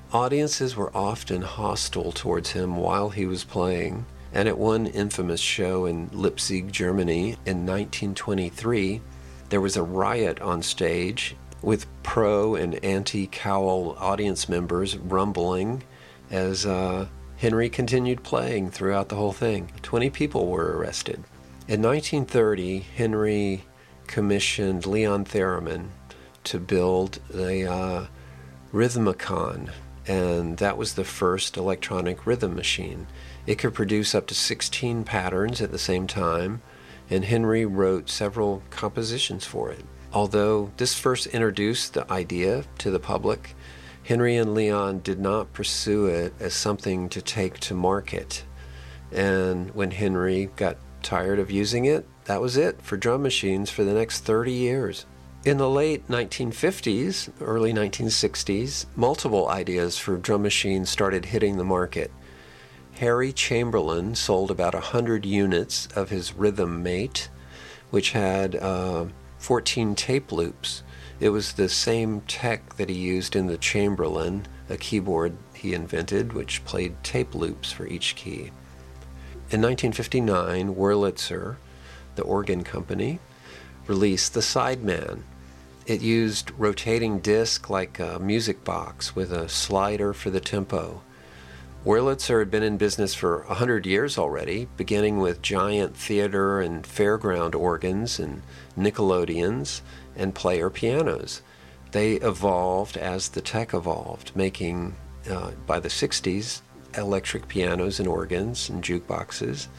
Audiences were often hostile towards him while he was playing, and at one infamous show in Leipzig, Germany in 1923, there was a riot on stage with pro and anti-Cowell audience members rumbling as Henry continued playing throughout the whole thing. 20 people were arrested. In 1930, Henry commissioned Leon Theremin to build a Rhythmicon, and that was the first electronic rhythm machine. It could produce up to 16 patterns at the same time, and Henry wrote several compositions for it. Although this first introduced the idea to the public, Henry and Leon did not pursue it as something to take to market. And when Henry got tired of using it, that was it for drum machines for the next 30 years. In the late 1950s, early 1960s, multiple ideas for drum machines started hitting the market. Harry Chamberlain sold about 100 units of his Rhythm Mate, which had 14 tape loops. It was the same tech that he used in the Chamberlain, a keyboard he invented, which played tape loops for each key. In 1959, Wurlitzer, the organ company, released the Sideman. It used rotating disc like a music box with a slider for the tempo. Wurlitzer had been in business for 100 years already, beginning with giant theater and fairground organs and Nickelodeons and player pianos. They evolved as the tech evolved, making, by the 60s, electric pianos and organs and jukeboxes.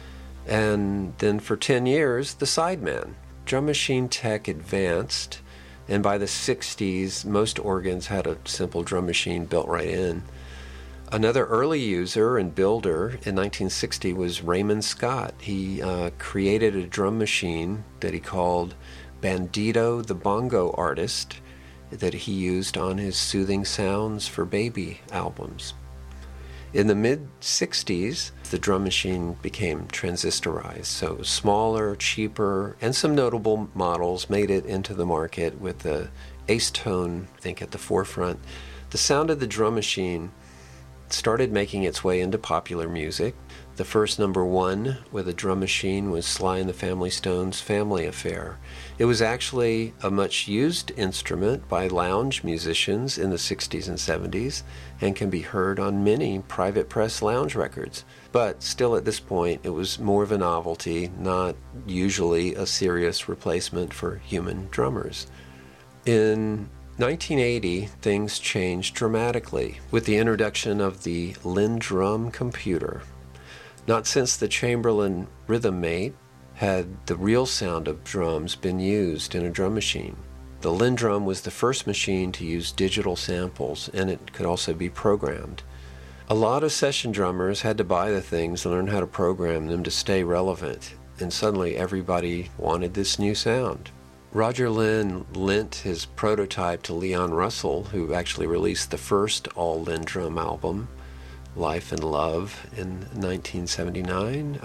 And then for 10 years, the Sideman. Drum machine tech advanced, and by the 60s, most organs had a simple drum machine built right in. Another early user and builder in 1960 was Raymond Scott. He created a drum machine that he called Bandito the Bongo Artist that he used on his Soothing Sounds for Baby albums. In the mid-60s, the drum machine became transistorized, so smaller, cheaper, and some notable models made it into the market with the Acetone, I think, at the forefront. The sound of the drum machine started making its way into popular music. The first number one with a drum machine was Sly and the Family Stone's Family Affair. It was actually a much used instrument by lounge musicians in the 60s and 70s and can be heard on many private press lounge records. But still at this point, it was more of a novelty, not usually a serious replacement for human drummers. In 1980, things changed dramatically with the introduction of the LinnDrum computer. Not since the Chamberlain Rhythm Mate had the real sound of drums been used in a drum machine. The LinnDrum was the first machine to use digital samples, and it could also be programmed. A lot of session drummers had to buy the things and learn how to program them to stay relevant, and suddenly everybody wanted this new sound. Roger Linn lent his prototype to Leon Russell, who actually released the first all LinnDrum album, Life and Love, in 1979.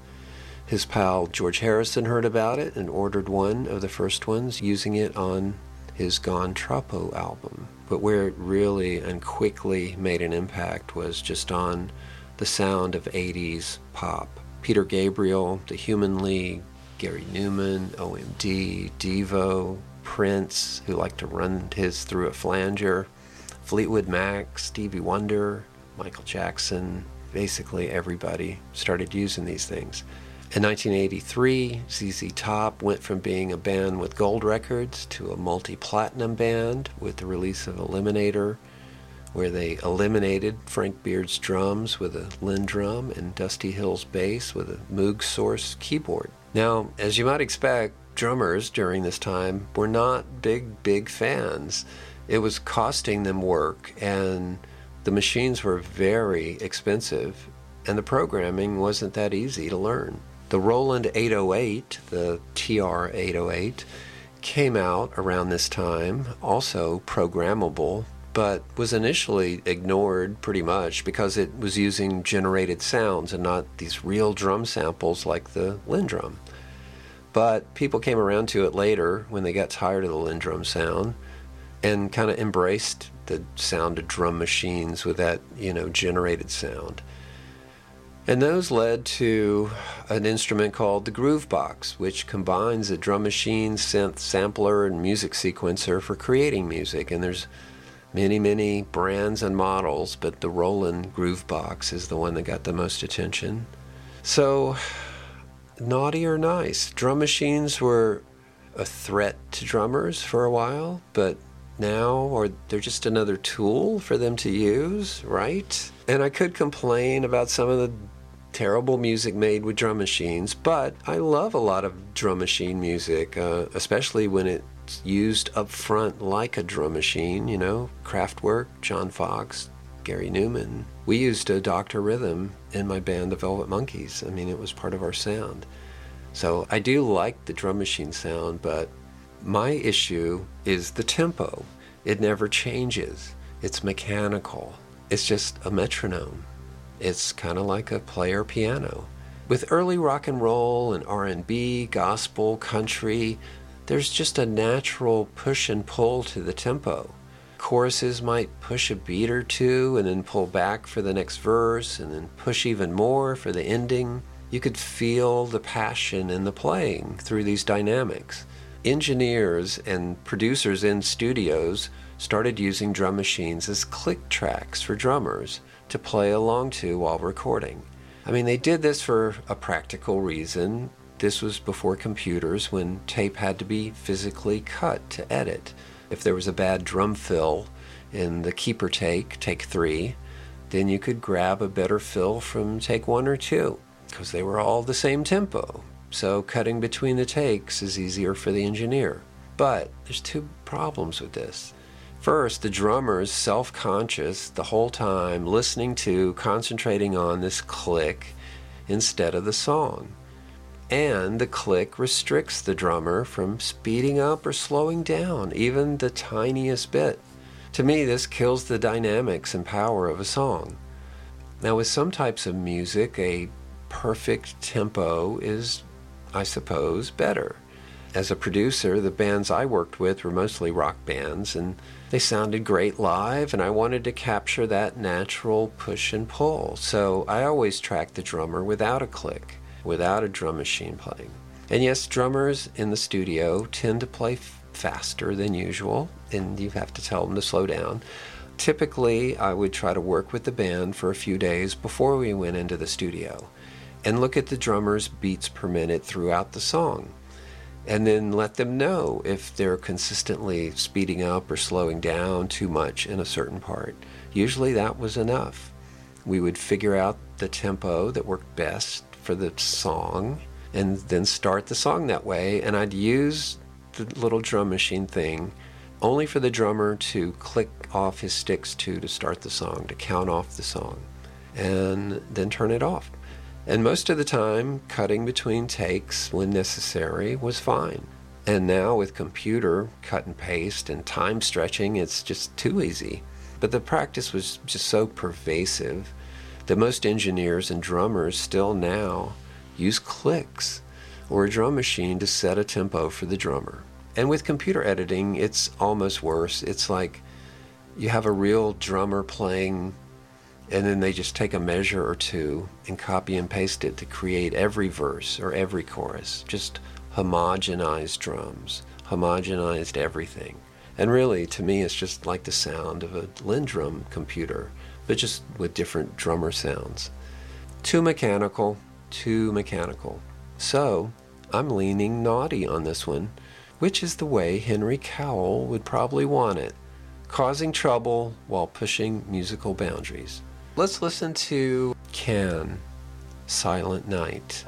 His pal George Harrison heard about it and ordered one of the first ones, using it on his Gone Troppo album. But where it really and quickly made an impact was just on the sound of 80s pop. Peter Gabriel, The Human League, Gary Newman, OMD, Devo, Prince, who liked to run his through a flanger, Fleetwood Mac, Stevie Wonder, Michael Jackson, basically everybody started using these things. In 1983, ZZ Top went from being a band with gold records to a multi-platinum band with the release of Eliminator, where they eliminated Frank Beard's drums with a LinnDrum and Dusty Hill's bass with a Moog Source keyboard. Now, as you might expect, drummers during this time were not big fans. It was costing them work, and the machines were very expensive, and the programming wasn't that easy to learn. The Roland 808, the TR-808, came out around this time, also programmable, but was initially ignored pretty much because it was using generated sounds and not these real drum samples like the LinnDrum. But people came around to it later when they got tired of the LinnDrum sound, and kind of embraced the sound of drum machines with that, generated sound. And those led to an instrument called the Groove Box, which combines a drum machine, synth, sampler, and music sequencer for creating music. And there's many, many brands and models, but the Roland Groove Box is the one that got the most attention. So, naughty or nice? Drum machines were a threat to drummers for a while, but now they're just another tool for them to use, right? And I could complain about some of the terrible music made with drum machines, but I love a lot of drum machine music, especially when it's used up front like a drum machine, Kraftwerk, John Fox, Gary Newman. We used a Dr. Rhythm in my band, the Velvet Monkeys. It was part of our sound. So I do like the drum machine sound, but my issue is the tempo. It never changes. It's mechanical. It's just a metronome. It's kind of like a player piano. With early rock and roll and R&B, gospel, country, there's just a natural push and pull to the tempo. Choruses might push a beat or two and then pull back for the next verse and then push even more for the ending. You could feel the passion in the playing through these dynamics. Engineers and producers in studios started using drum machines as click tracks for drummers to play along to while recording. They did this for a practical reason. This was before computers, when tape had to be physically cut to edit. If there was a bad drum fill in the keeper take 3, then you could grab a better fill from take 1 or 2, because they were all the same tempo. So cutting between the takes is easier for the engineer. But there's 2 problems with this. First, the drummer's self-conscious the whole time, listening to, concentrating on this click instead of the song. And the click restricts the drummer from speeding up or slowing down, even the tiniest bit. To me, this kills the dynamics and power of a song. Now, with some types of music, a perfect tempo is, I suppose, better. As a producer, the bands I worked with were mostly rock bands, and they sounded great live, and I wanted to capture that natural push and pull. So I always tracked the drummer without a click, without a drum machine playing. And yes, drummers in the studio tend to play faster than usual, and you have to tell them to slow down. Typically, I would try to work with the band for a few days before we went into the studio and look at the drummer's beats per minute throughout the song, and then let them know if they're consistently speeding up or slowing down too much in a certain part. Usually that was enough. We would figure out the tempo that worked best for the song and then start the song that way, and I'd use the little drum machine thing only for the drummer to click off his sticks to start the song, to count off the song, and then turn it off. And most of the time, cutting between takes when necessary was fine. And now with computer cut and paste and time stretching, it's just too easy. But the practice was just so pervasive that most engineers and drummers still now use clicks or a drum machine to set a tempo for the drummer. And with computer editing, it's almost worse. It's like you have a real drummer playing, and then they just take a measure or two and copy and paste it to create every verse or every chorus. Just homogenized drums, homogenized everything. And really, to me, it's just like the sound of a Lindrum computer, but just with different drummer sounds. Too mechanical. So, I'm leaning naughty on this one, which is the way Henry Cowell would probably want it, causing trouble while pushing musical boundaries. Let's listen to Can, Silent Night.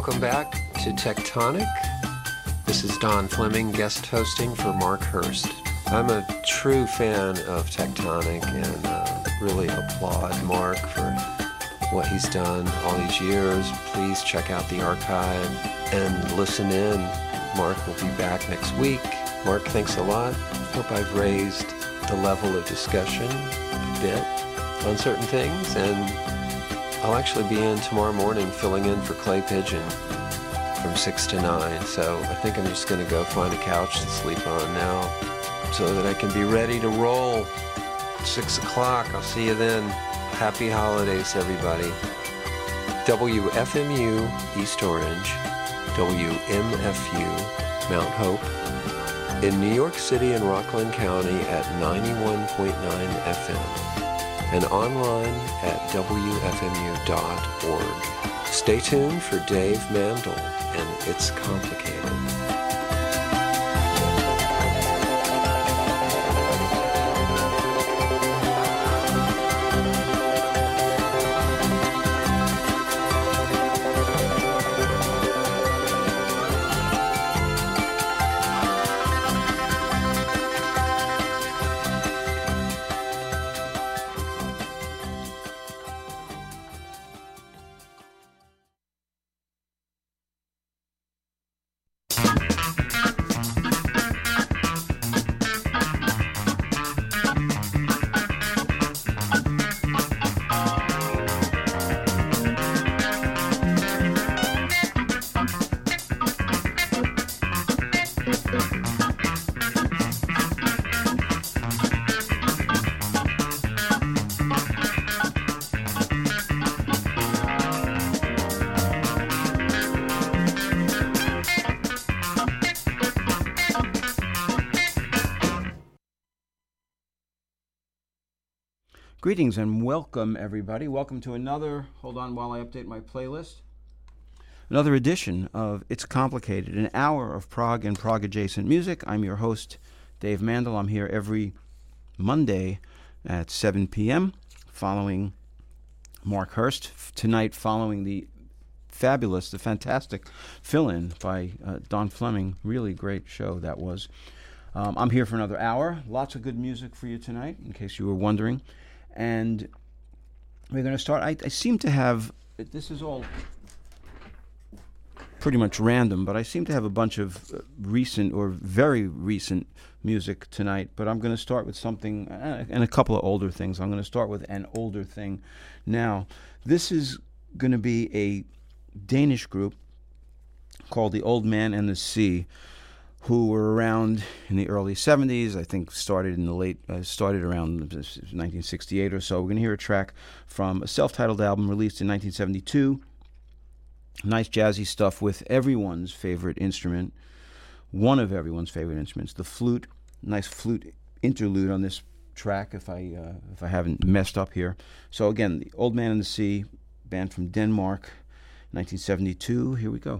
Welcome back to Tectonic. This is Don Fleming, guest hosting for Mark Hurst. I'm a true fan of Tectonic and really applaud Mark for what he's done all these years. Please check out the archive and listen in. Mark will be back next week. Mark, thanks a lot. Hope I've raised the level of discussion a bit on certain things, and I'll actually be in tomorrow morning filling in for Clay Pigeon from 6 to 9, so I think I'm just going to go find a couch to sleep on now so that I can be ready to roll. 6 o'clock, I'll see you then. Happy holidays, everybody. WFMU East Orange, WMFU Mount Hope, in New York City and Rockland County at 91.9 FM, and online at WFMU.org. Stay tuned for Dave Mandel and It's Complicated. Greetings and welcome, everybody. Welcome to another, hold on while I update my playlist, another edition of It's Complicated, an hour of prog and prog-adjacent music. I'm your host, Dave Mandel. I'm here every Monday at 7 p.m. following Mark Hurst. Tonight, following the fabulous, the fantastic fill-in by Don Fleming. Really great show that was. I'm here for another hour. Lots of good music for you tonight, in case you were wondering. And we're going to start. I seem to have, this is all pretty much random, but I seem to have a bunch of recent or very recent music tonight. But I'm going to start with something, and a couple of older things. I'm going to start with an older thing now. This is going to be a Danish group called The Old Man and the Sea, who were around in the early 70s, I think started around 1968 or so. We're going to hear a track from a self-titled album released in 1972. Nice jazzy stuff with everyone's favorite instrument, one of everyone's favorite instruments, the flute. Nice flute interlude on this track, if I haven't messed up here. So again, The Old Man and the Sea, band from Denmark, 1972. Here we go.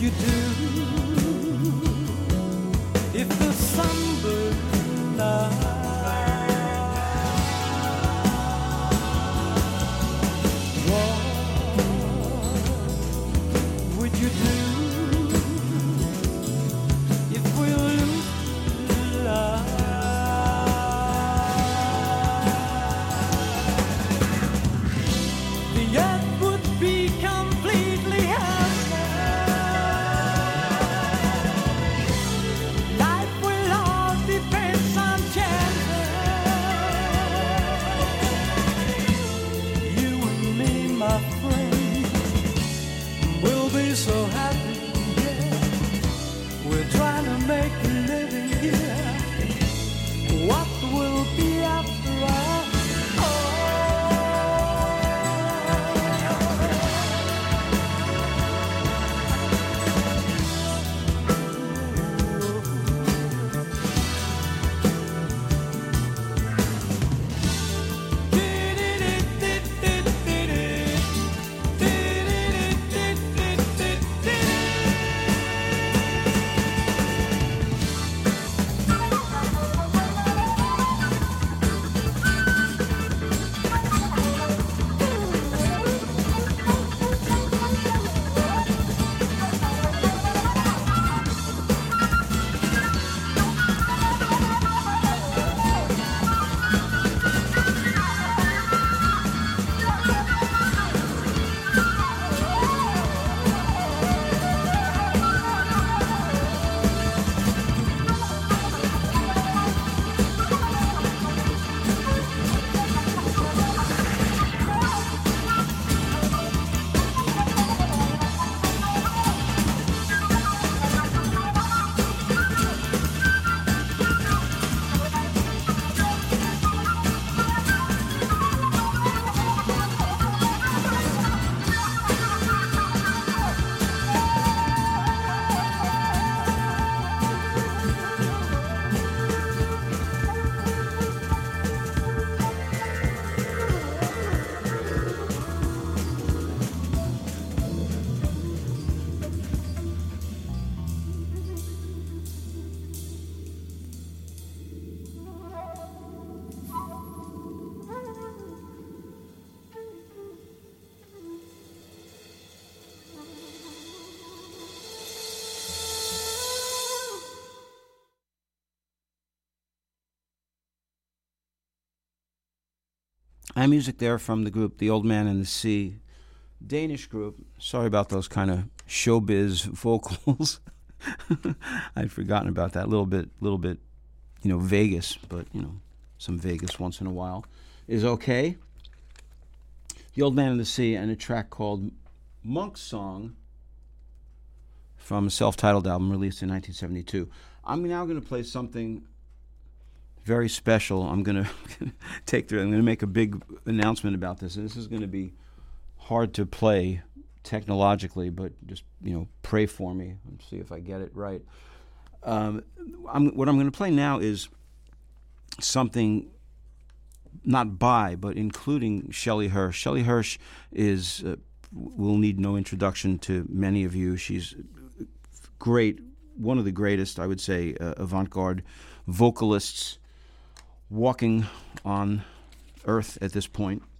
you do if the sunbird flies? What would you do if we lose the light? The earth would be completely helpless. Life will all depend on chances. You and me, my friend, we'll be so happy, yeah. We're trying to make a living here. What will be after all? And music there from the group The Old Man and the Sea, Danish group. Sorry about those kind of showbiz vocals. I'd forgotten about that. A little bit, Vegas, but, some Vegas once in a while is okay. The Old Man and the Sea, and a track called Monk Song from a self-titled album released in 1972. I'm now going to play something very special. I'm going to make a big announcement about this, and this is going to be hard to play technologically, but just, pray for me and see if I get it right. What I'm going to play now is something not by, but including Shelley Hirsch. Shelley Hirsch will need no introduction to many of you. She's great, one of the greatest, I would say, avant-garde vocalists walking on earth at this point.